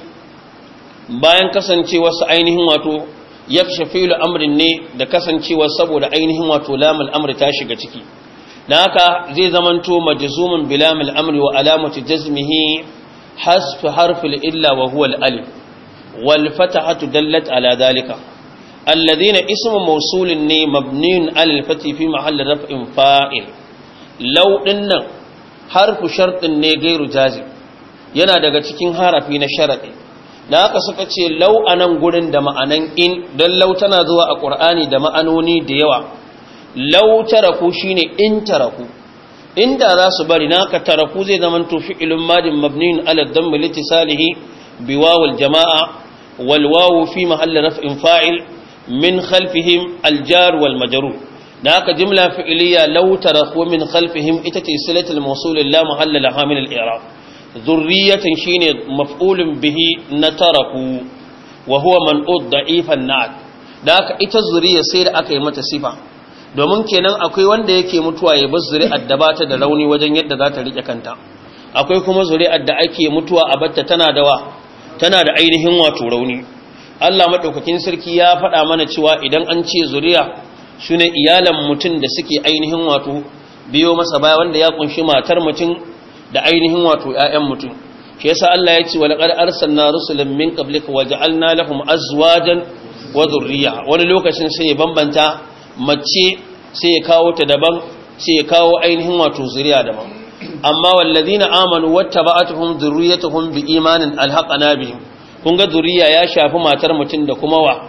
bayan kasancewar sa ainihin wato yakhsha fi'lu amrin ne da kasancewar saboda ainihin wato lamul amri ta shiga ciki dan haka zai zamanto majzumun bilamul amri wa alamatu jazmihi hasf harfil illa wa huwa al-alif wal fatahatu dallat ala dhalika alladhina ismu mawsulin ne mabniun ala al-fathi fi mahalli raf'in fa'il law dinnan harfu shartin ne gairu jazim yana daga cikin harafi na sharadi da haka suka ce law anan gurin da ma'anan in dan law tana zuwa a qur'ani da ma'anoni da yawa law taraku shine in taraku inda za su bari naka taraku zai zama to fi'ilun madin mabniun ala dhamm litisalihi biwawil jamaa wal wawu fi mahalli raf'in fa'il min khalfihim al jar wal majrur naka jumla fi'liya law taraku min khalfihim ita ce silatul mawsul la mahalla laha min al i'rab dhurriyatan shine maf'ulun bihi nataraku wa huwa man'ud da'ifan na'at naka ita zuriya sai da aka yi mata sifa domin kenan akwai wanda yake mutuwa ya bar zuri'ar da bata da rauni wajen yadda za ta rike kanta akwai kuma zuri'ar da ake mutuwa a batta tana da ainihin wato rauni Allah madaukakin sarki ya faɗa mana cewa idan an ce zuriya shine iyalan mutum da suke ainihin wato biyo masa baya wanda ya kunshi matar mutum da ainihin wato ƴaƴan mutum shi yasa Allah ya ce wa laqad arsalna rusulan min qablika waja'alna lahum azwajan wa dhurriyya wani lokacin sai ya bambanta mace sai ya kawo ta daban sai ya kawo ainihin wato zuriya daban amma wallazina amanu wattaba'atuhum dhurriyyatuhum biimanin alhaqana bihim kun ga zuriya ya shafi matar mutum da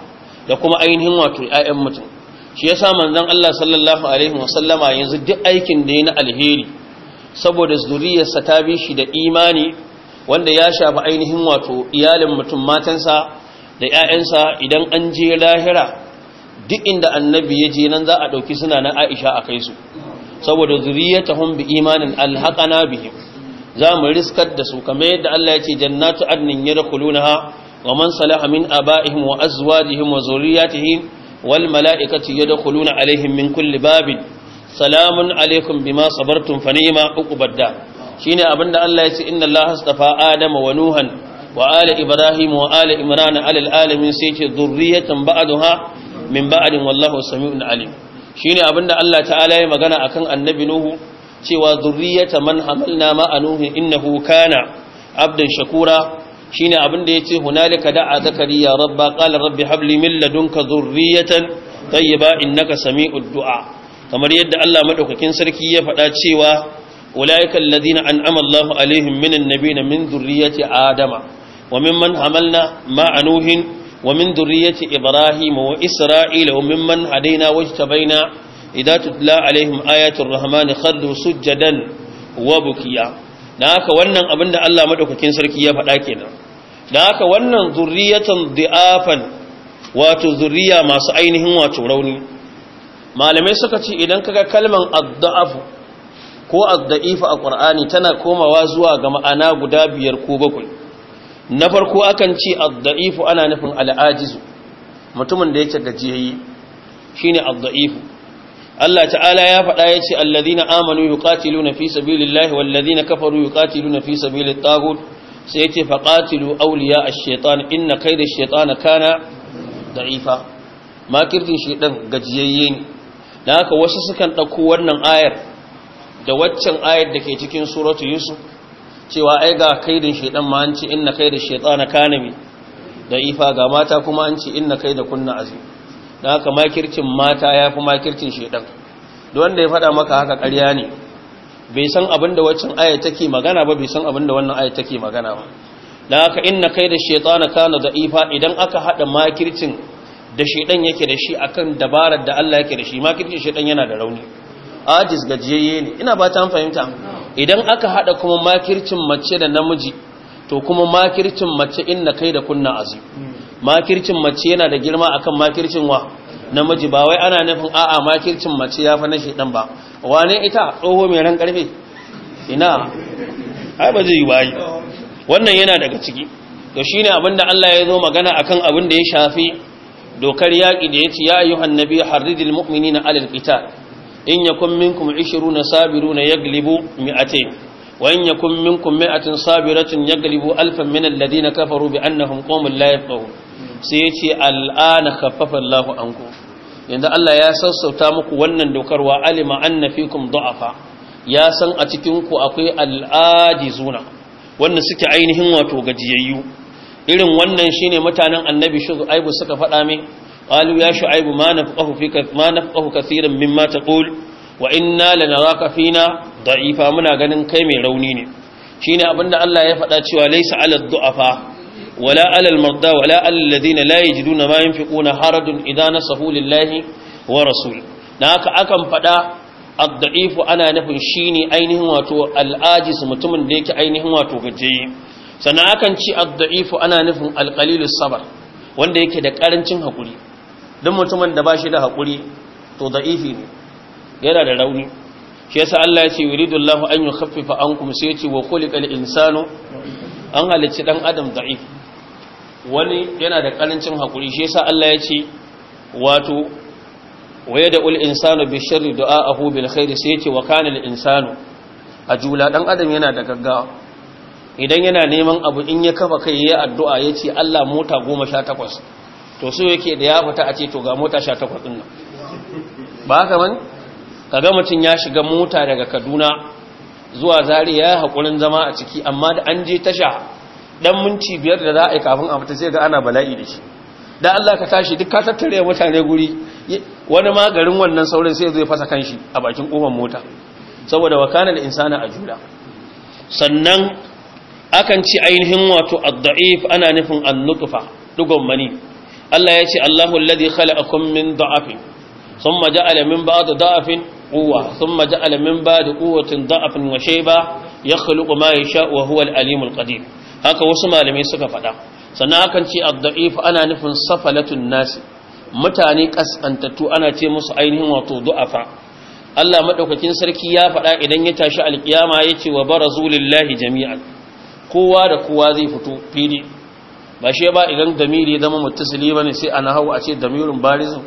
kuma ainihin wato ƴaƴan mutum shi yasa manzon Allah sallallahu alaihi wasallama yanzu duk aikin da yana alheri saboda zuriyarsa ta bi shi da imani wanda ya shafi ainihin wato iyalin mutum matansa da ƴaƴansa idan an je lahira duk inda annabi ya je nan za a dauki suna na Aisha a kai su saboda zuriyatuhum bi imanin alhaqana bihim za mu riskar da su kamar yadda Allah ya ce jannatu adnin yadkhulunaha wa man salaha min abaihim wa azwajihim wa zurriyyatihim wal malaikatu yadkhuluna alaihim min kulli babin salamun alaikum bima sabartum fa ni'ma uqbadda shine abinda Allah ya ce inna Allaha astafa adama wa nuhan wa ala ibrahim wa ala imran ala alamin sai ce zurriyatan ba'daha min ba'din wallahu sami'un alim shine abinda Allah ta'ala ya magana akan annabi nuhu cewa zurriyata man hamalna ma anuhu innahu kana abdan shakura shine abinda yace hunalika da'a zakariya rabba qala rabbi habli min ladunka zurriyatan tayyiba innaka sami'ud du'a kamar yadda Allah madaukakin sarki ya faɗa cewa ulaika alladhina an'ama Allahu alaihim minan nabiyina min zurriyyati adama wa mimman hamalna ma anuhin ومن ذرية إبراهيم وإسرائيل وممن هدينا واجتبينا إذا تتلى عليهم آيات الرحمن خروا سجدا وبكيا ناك wannan abinda Allah madaukakin sarki ya faɗa kenan naka wannan zurriyatan di'afan wato zurriya masu ainihin wato rauni malamai suka ce idan kaga kalman ad-da'af ko ad-da'if a Qur'ani tana komawa zuwa ga ma'ana guda 5 ko 7 na farko akan ce ad-da'ifu ana nufin al-ajizu mutumin da yake gajiyayye shine ad-da'ifu Allah ta'ala ya faɗa yace alladhina amanu yuqatiluna fi sabilillahi walladhina kafaru yuqatiluna fi sabilit taghut sai yace faqatilu awliya ash-shaytan inna kayda ash-shaytani kana da'ifa makirtin shedan gajiyayye ne dan haka wasu sukan dauko wannan ayar da waccan ayar da ke cikin suratu yusuf cewa ai ga kaidin shedan ma an ce inna kaida shaytana kana mi da ifa ga mata kuma an ce inna kaida kunna azim dan haka makircin mata yafi makircin shedan duk wanda ya fada maka haka ƙarya ne bai san abinda waccan aya take magana ba bai san abinda wannan aya take magana ba dan haka inna kaida shaytana kana da ifa idan aka hada makircin da shedan yake da shi akan dabarar da Allah yake da shi makircin shedan yana da rauni ajiz gajiyayye ne ina ba ta fahimta idan aka hada kuma makircin mace da namiji to kuma makircin mace inna kai da kunna azim makircin mace yana da girma akan makircin wa namiji ba wai ana nufin a'a makircin mace ya fa na shedan ba wane ita tsoho mai ran karfe ina ai ba zai yi bai wannan yana daga ciki to shine abinda Allah ya zo magana akan abin da ya shafi dokar yaki da yace ya ayyuhan nabiy harridil mu'minina alal qital in yakun minkum 20 sabiruna yaglibu 200 وإن يكن منكم 100 صابرة يغلبوا 1000 من الذين كفروا بأنهم قوم لا يفقهون سيتي الآن خفف الله عنكم إن الله يا sassauta muku wannan dokar wa alima anna fikum du'afa ya san a cikin ku akwai al'ajizuna wannan suke ainihin wato gajiyayyu irin wannan shine mutanen annabi shu'aibu suka faɗa mai qalu ya shu'aibu ma nafqahu kaseeran mimma taqul wa inna lanaraka fina da'ifa muna ganin kai mai rauni ne shine abinda Allah ya faɗa cewa laysa 'alal du'afa wala 'alal marda wala 'alal ladina la yajiduna ma yunfiquna haradun idza nasahu lillahi wa rasul dan haka akan faɗa ad-da'ifu ana nufin shine ainihin wato al-ajiz mutumin da yake ainihin wato gajiye sannan akan ci ad-da'ifu ana nufin al-qalilus sabr wanda yake da karancin hakuri duk mutumin da bashi da hakuri to da'ifi ne yana da rauni shi yasa Allah ya ce yuridullahu an yukhaffifa ankum sai ya ce wa khuliqal insanu an halicci dan adam da'if wani yana da karancin hakuri shi yasa Allah ya ce wato wayadul insanu bi sharri du'aahu bil khairi sai ya ce wa kana al insanu ajula dan adam yana da gaggawa idan yana neman abu in ya kafa kai yayi addu'a ya ce Allah mota 18 to so yake da ya fita a ce to ga mota 18 din nan ba haka bane kaga mutum ya shiga mota daga Kaduna zuwa Zaria ya hakurin zama a ciki amma da an je tasha dan minti 5 da za a yi kafin a fita sai ga ana bala'i da shi dan Allah ka tashi duk ka tattare mutane guri wani ma garin wannan saurin sai zai fasa kanshi a bakin kofar mota saboda wakana da insana ajula sannan akan ci ainihin wato ad-da'if ana nufin an-nutfa dugon mani Allah ya ce Allahu alladhi khalaqakum min da'afin thumma ja'ala min ba'di da'afin quwwa thumma ja'ala min ba'di quwwatin da'afan wa shayba yakhluqu ma yasha'u wa huwa al-alimul qadir haka wasu malamai suka faɗa sannan akan ce ad-da'if ana nufin safalatun nas mutane kaskantattu ana ce musu ainihin wato du'afa Allah madaukakin sarki ya faɗa idan ya tashi alkiyama yace wa barazulillahi jami'an kowa da kowa zai fito fili ba shi ba idan damiri zama muttasili bane sai ana hawo a ce damirun barizun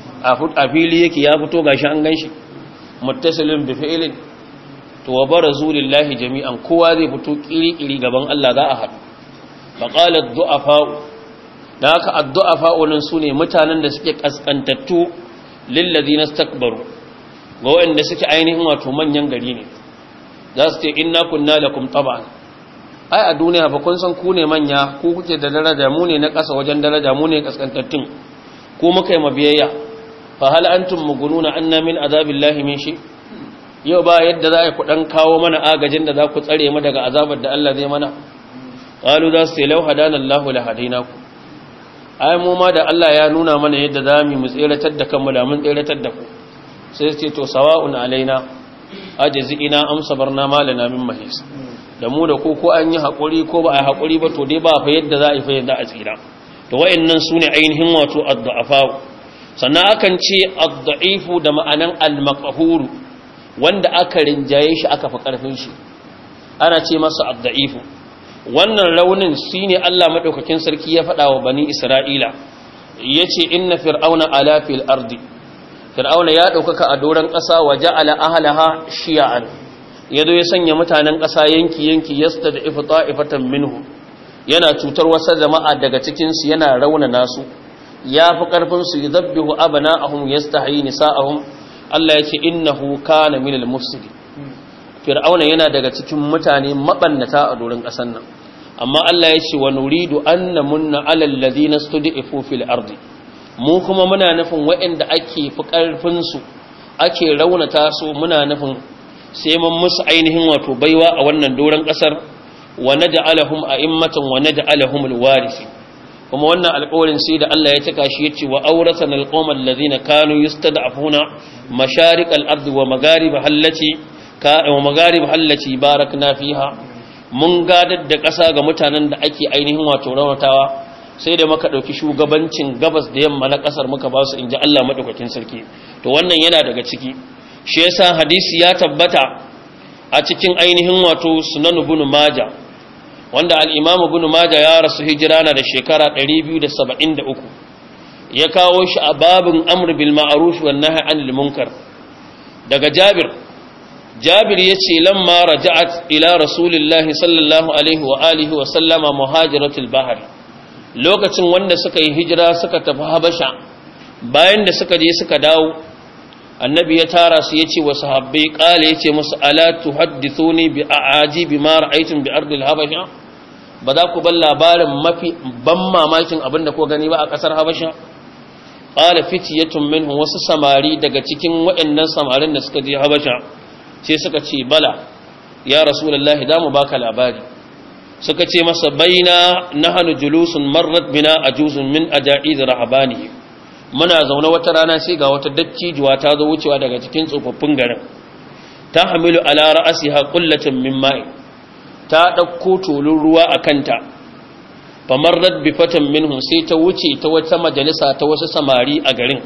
a fili yake ya fito gashi an ganshi muttasilin bi fi'lin to wa barazulillahi jami'an kowa zai fito kiri gaban Allah za a haɗu faqala ad-du'afa da haka ad-du'afa wannan sune mutanen da suke kaskantattu lil ladina istakbaru ga wanda suke ainihin wato manyan gari ne za su ce inna kunna lakum tab'an ai a duniya ba kun san ku ne manya ku kuke da daraja mu ne na ƙasa wajen daraja mu ne kaskantattun ku muka yi mabiyayya fa hal antum mugununa anna min azabillahi min shi yau ba yadda za ku dan kawo mana agajin da za ku tsare mu daga azabar da Allah zai mana qalu za su ce law hadana Allahu la hadainaku ai mu ma da Allah ya nuna mana yadda za mu tseratar da kanmu da mun tseratar da ku sai su ce to sawa'un alaina ajzina am sabarna malana min mahis da mu da ko an yi haƙuri ko ba a yi haƙuri ba to dai ba fa yadda za a yi fa yadda a tsira to wa'annan su ne ainihin wato ad-du'afa sannan akan ce ad-da'ifu da ma'anan al-maqhur wanda aka rinjaye shi aka fi karfin shi ana ce masa ad-da'ifu wannan raunin shine Allah madaukakin sarki ya faɗa wa bani Isra'ila yace inna fir'auna ala fil ardi fir'auna ya daukaka a doran ƙasa wa ja'ala ahlaha shi'an yado ya sanya mutanen ƙasa yanki yasta da ifatan minhu yana cutar wasu jama'a daga cikinsu yana raunana su ya fi ƙarfinsu ya zabbihu abana'ahum yastahi nisa'ahum Allah ya ce innahu kana minal mufsidin fir'auna yana daga cikin mutane mabannata a doron ƙasar nan amma Allah ya ce wa nuridu an namunna alal ladina stud'ifu fil ardi mu kuma muna nufin waɗanda ake fi ƙarfinsu ake raunata su muna nufin sai mun musu ainihin wato baiwa a wannan doron kasar wa naj'alahum a'immatan wa naj'alahum alwarisi kuma wannan alƙawarin sai da Allah ya taka shi yace wa awrasana alqawma alladhina kanu yastad'afuna masharik al-ardi wa magharibaha allati wa magarib allati barakna fiha mun gadar da ƙasa ga mutanen da ake ainihin wato rawatawa sai da muka dauki shugabancin gabas da yamma na ƙasar muka ba su inji Allah madaukakin sarki to wannan yana daga ciki shi yasa hadisi ya tabbata a cikin ainihin wato sunan ibn majah wanda al-imam ibn majah ya rasu hijira na da shekara 273 ya kawo shi a babin amr bil ma'ruf wan nahy anil munkar daga jabir yace lamma raja'at ila rasulillahi sallallahu alaihi wa alihi wa sallama muhajiratul bahr lokacin wanda suka yi hijira suka tafi habasha bayan da suka je suka dawo annabi ya tara su yace wa sahabbai kale yace musu ala tuhaddithuni bi aajibi ma ra'aytum bi ardil habasha ba za ku bar labarin mafi ban mamakin abinda ko gani ba a kasar habasha qala fitiyatun minhum wasu samari daga cikin waɗannan samarin da suka je habasha sai suka ce bala ya rasulullahi da mu baka labari suka ce masa baina nahnu julusun marrat bina ajuzun min ajaiz rahabani muna zaune wata rana sai ga wata dattijuwa ta zo wucewa daga cikin tsofaffin garin ta hamilu ala ra'siha qullatan min ma'i ta dauko tulun ruwa akanta famarrat bi fatan minhum sai ta wuce ta wata majalisa ta wasu samari a garin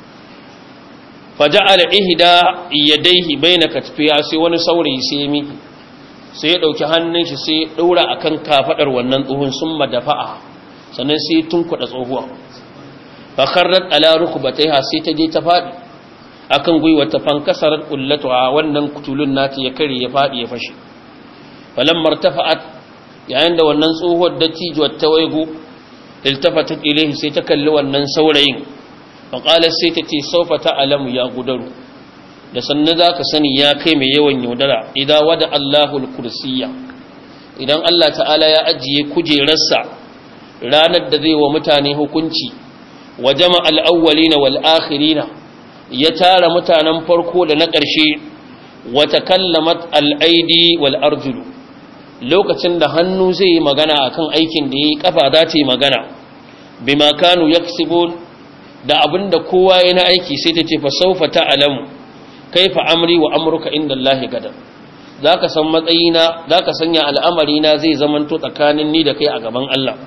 faja'ala ihda yadayhi baina katfiya sai wani saurayi sai mi sai ya dauki hannun shi sai ya daura akan kafadar wannan tsohon summa dafa'a sannan sai tunkuda tsohuwa fakharrat ala rukbatayha sai ta je ta fadi akan gwiwata fankasarat qullatuha wannan kutulun nata ya kare ya fadi ya fashe falamma irtafa'at yayin da wannan tsohuwar dattijuwar ta waigo iltafatat ilayhi sai ta kalli wannan saurayin faqala sai ta ce sawfa ta'lamu ya gudaru da sannan zaka sani ya kai mai yawan yaudara idan wada Allahul kursiyya idan Allah ta'ala ya ajiye kujerarsa ranar da zai wa mutane hukunci wa jama'al awwalina wal akhirina ya tara mutanen farko da na ƙarshe wa takallamat al aidi wal arjulu lokacin da hannu zai yi magana akan aikin da yayi kafa za ta yi magana bima kanu yaksibun da abinda kowa yana aiki sai ta ce fa sawfa ta'lamu kaifa amri wa amruka inda Allah gadan zaka san matsayina zaka sanya al'amari na zai zamanto tsakanin ni da kai a gaban Allah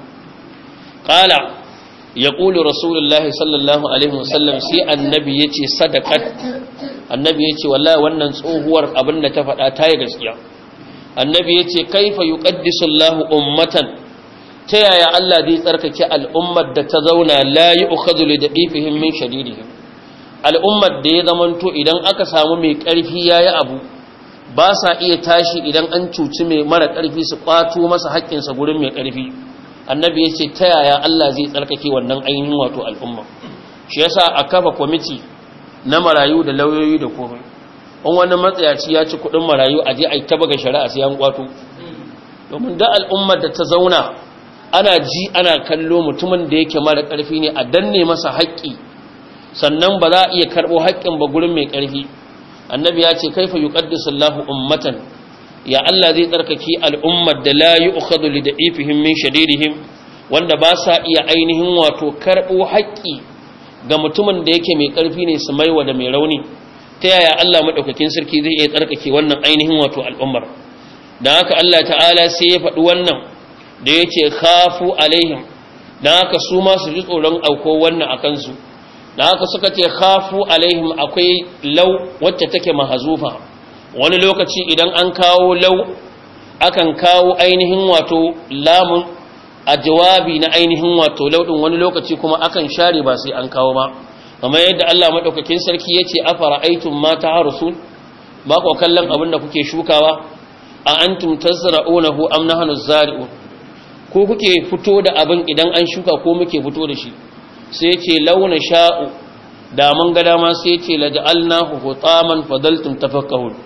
qala yaqulu rasulullahi sallallahu alaihi wasallam sai annabi yace sadaqat annabi yace wallahi wannan tsohuwar abinda ta faɗa ta yi gaskiya annabi yace kaifa yuqaddisu Allahu ummatan ta yaya Allah zai tsarkake al'ummar da ta zauna la yu'khadhu li da'ifihim min shadidihim al'ummar da ya zamanto idan aka samu mai ƙarfi yayi abu ba sa iya tashi idan an cuci mai mara ƙarfi su kwato masa haƙƙinsa gurin mai ƙarfi annabi ya ce ta yaya Allah zai tsarkake wannan ainihin wato al'umma shi yasa a kafa kwamiti na marayu da lauyoyi da komai in wani matsayaci ya ci kuɗin marayu a je a yi ta buga shari'a sai an kwato domin da al'ummar da ta zauna ana ji ana kallo mutumin da yake mara ƙarfi ne a danne masa haƙƙi sannan ba za a iya karɓo haƙƙin ba gurin mai ƙarfi annabi ya ce kaifa yuqaddisu Allahu ummatan ya Allah zai tsarkake al'ummar da la yu'khadhu li da'ifihim min shadidihim wanda ba sa iya ainihin wato karɓo haƙƙi ga mutumin da yake mai ƙarfi ne su maiwa da mai rauni ta yaya Allah madaukakin sarki zai iya tsarkake wannan ainihin wato al'ummar dan haka Allah ta'ala sai ya faɗi wannan da yace khafu alaihim dan haka su ma su ji tsoron auko wannan akan su dan haka suka ce khafu alaihim akwai law wacce take mahzufa wani lokaci idan an kawo law akan kawo ainihin wato lamun a jawabi na ainihin wato law din wani lokaci kuma akan share ba sai an kawo ba kamar yadda Allah madaukakin sarki yace afara'aytum ma ta'rusun ba ku kallon abin da kuke shukawa a antum tazra'unahu am nahnu zari'un ko kuke fito da abin idan an shuka ko muke fito da shi sai yace launa sha'u da mun ga dama sai yace laj'alnahu hutaman fadaltum tafakkahun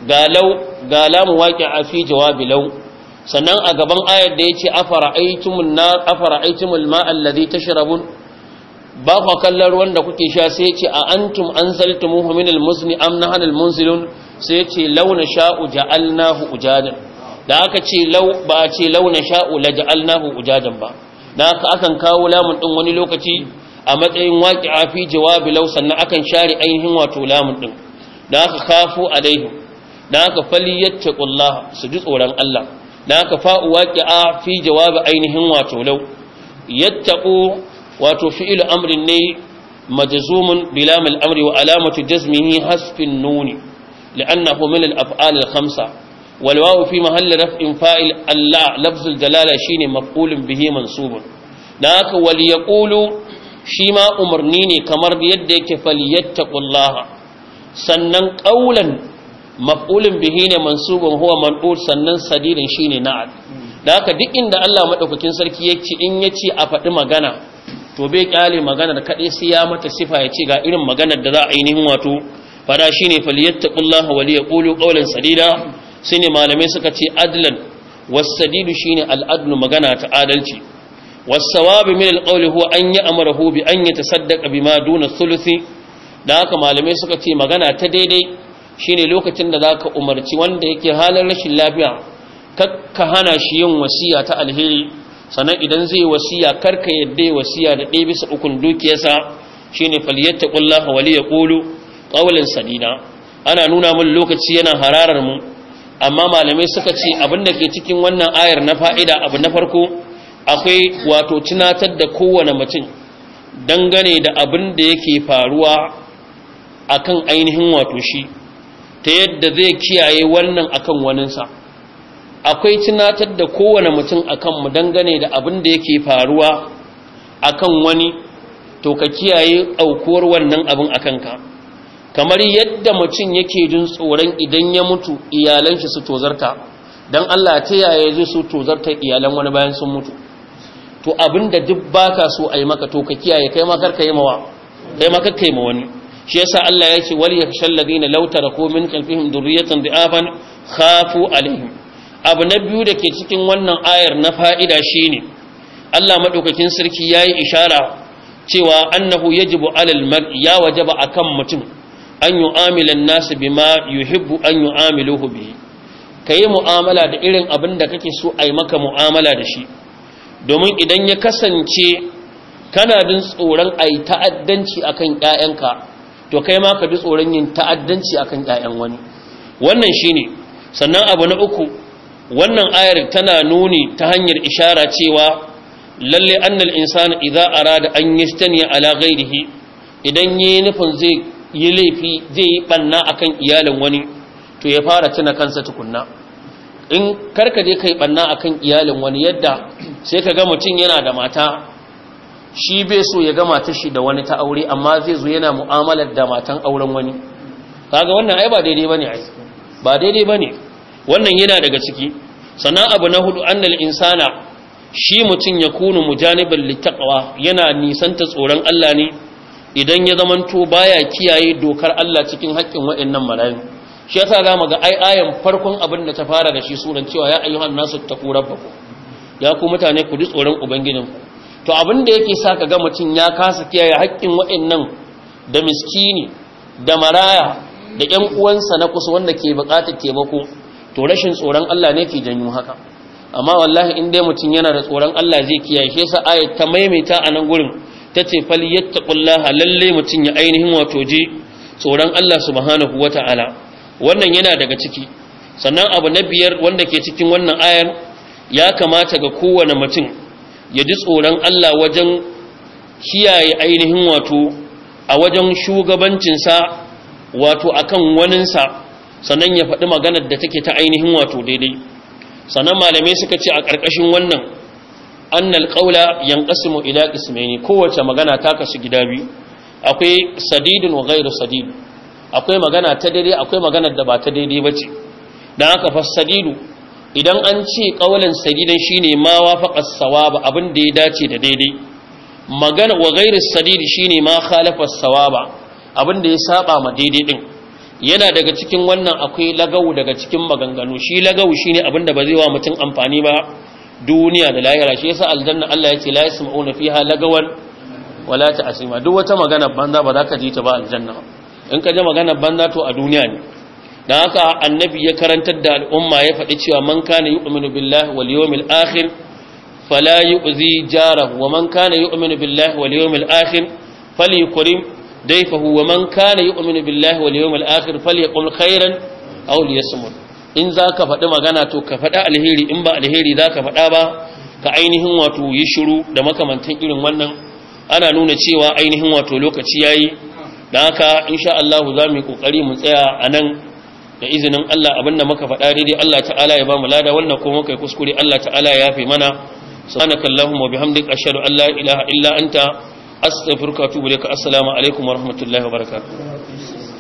ga lamu waqi'a fi jawabi law sannan a gaban ayar da yace afara'aytumun nar afara'aytumul ma'a alladhi tashrabun ba ku kallon ruwan da kuke sha sai yace a antum anzaltumuhu minal muzni am nahnal munzilun sai yace launa sha'u ja'alnahu ujadan da aka ce law ba a ce launa sha'u laj'alnahu ujadan ba da aka akan kawo lamun din wani lokaci a matsayin waqi'a fi jawabi law sannan akan share ainihin wato lamun din da aka kafu alaihim dan haka falyattaqullah su ji tsoron Allah dan haka fa'u waqi'a fi jawabi ainihin wato law yattaqu wato fi'il amrin ne majzumun bilam al-amri wa alamatu jazmihi hasfin nuni li'annahu min al-af'al al-khamsa wal wawu fi mahalli raf'in fa'il Allah lafz al-jalala shine maf'ulun bihi mansubun dan haka wal yaqulu shi ma umarni ne kamar yadda yake falyattaqullaha sannan qaulan maf'ulun bihi ne mansubun huwa man'ul sannan sadidin shine na'at da haka duk inda Allah madaukakin sarki yake in yace a faɗi magana to bai kyale maganar kaɗai sai ya mata sifa ya ce ga irin maganar da za a ainihin wato fada shine falyattaqullaha wa liyaqulu qawlan sadida shine malamai suka ce adlan was-sadidu shine al-adlu magana ta adalci was-sawabu min al-qawli huwa an ya'muru bi an yatasaddaqa bima duna thuluthi da haka malamai suka ce magana ta daidai shine lokacin da zaka umarci wanda yake halin rashin lafiya ka hana shi yin wasiya ta alheri sannan idan zai wasiya karka yadda wasiya da 1/3 dukiyarsa shine falyattaqullaha wa liyaqulu qawlan sadida ana nuna mun lokaci yana hararar mu amma malamai suka ce abinda ke cikin wannan ayar na fa'ida abu na farko akwai wato tunatar da kowane mutum dangane da abin da yake faruwa akan ainihin wato shi ta yadda zai kiyaye wannan akan waninsa akwai tunatar da kowane mutum akan mu dangane da abin da yake faruwa akan wani to ka kiyaye aukuwar wannan abin akan ka kamar yadda mutum yake jin tsoron idan ya mutu iyalan shi su tozarta dan Allah ta yaya zai su tozarta iyalan wani bayan sun mutu to abinda duk baka so ayi maka to ka kiyaye kai ma karka yi mawa kai ma karka yi ma wani shi yasa Allah ya ce wal yakhshal ladina law taraku min khalfihim dhurriyatan dha'afan khafu alaihim abu na biyu da ke cikin wannan ayar na fa'ida shine Allah madaukakin sarki yayi ishara cewa annahu yajibu alal mar'i ya wajaba akan mutum an yu'amila an-nas bima yuhibbu an yu'amiluhu bihi kai mu'amala da irin abin da kake so ai maka mu'amala da shi domin idan ya kasance kana jin tsoron ai ta'addanci akan ƴaƴanka to kai ma ka ji tsoron yin ta'addanci akan ƴaƴan wani wannan shine sannan abu na uku wannan ayar tana nuni ta hanyar ishara cewa lalle annal insana idza arada an yastani ala ghairihi idan yayi nufin zai yi laifi zai yi banna akan iyalin wani to ya fara tuna kansa tukunna in karka je kai banna akan iyalin wani yadda sai ka ga mutum yana da mata shi bai so ya ga matar shi da wani ta aure amma zai zo yana mu'amalar da matan auren wani kaga wannan ai ba daidai bane ai ba daidai bane wannan yana daga ciki sannan abu na hudu annal insana shi mutum ya kunu mujaniban littaqwa yana nisanta tsoron Allah ne idan ya zamanto baya kiyaye dokar Allah cikin haƙƙin waɗannan malayu shi yasa zamu ga ayan farkon abin da ta fara da shi sunan cewa ya ayyuhan nasu taqu rabbakum ya ku mutane ku ji tsoron ubangijinku to abin da yake sa ka ga mutum ya kasa kiyaye haƙƙin waɗannan da miskini da maraya da ƴan uwansa na kusa wanda ke buƙatar taimako to rashin tsoron Allah ne ke janyo haka amma wallahi in dai mutum yana da tsoron Allah zai kiyaye shi yasa ayat ta maimaita a nan gurin tace fal yattaqullaha lalle mutum ya ainihin wato je tsoron Allah subhanahu wataala wannan yana daga ciki sannan abu na biyar wanda ke cikin wannan ayar ya kamata ga kowane mutum ya ji tsoron Allah wajen kiyaye ainihin wato a wajen shugabancinsa wato akan waninsa sannan ya faɗi maganar da take ta ainihin wato daidai sannan malamai suka ce a ƙarƙashin wannan annal qawla yanqasimu ila qismaini kowace magana ta kasu gida biyu akwai sadidun wa ghairu sadid akwai magana ta daidai akwai maganar da ba ta daidai bace dan haka fasadidu idan an ce qawlan sadidan shine ma wafaqa as-sawaba abin da ya dace da daidai magana wa ghairu sadid shine ma khalafa as-sawaba abin da ya saba ma daidai din yana daga cikin wannan akwai lagawu daga cikin maganganu shi lagawu shine abinda ba zai wa mutum amfani ba duniya da lahira shi yasa aljanna Allah yace la yasma'una fiha lagawan wala ta'sima duk wata magana banza ba za ka ji ta ba aljanna in ka ji magana banza to a duniya ne dan haka annabi ya karantar da al'umma ya faɗi cewa man kana yu'minu billahi wal yawmil akhir fala yu'zi jarahu wa man kana yu'minu billahi wal yawmil akhir falyukrim ضيفه ومن كان يؤمن بالله واليوم الآخر فليقل خيرا aw liyasmut in zaka faɗi magana to ka faɗa alheri in ba alheri zaka faɗa ba ka ainihin wato yi shiru da makamantan irin wannan ana nuna cewa ainihin wato lokaci yayi dan haka insha Allah za mu yi kokari mu tsaya anan da izinin Allah abinda muka faɗa daidai Allah ta'ala ya ba mu lada wannan kuma kai kuskure Allah ta'ala ya yafe mana subhanakallahumma wa bihamdika ashhadu an la ilaha illa anta astaghfiruka wa atubu ilaik assalamu alaikum wa rahmatullahi wa barakatuh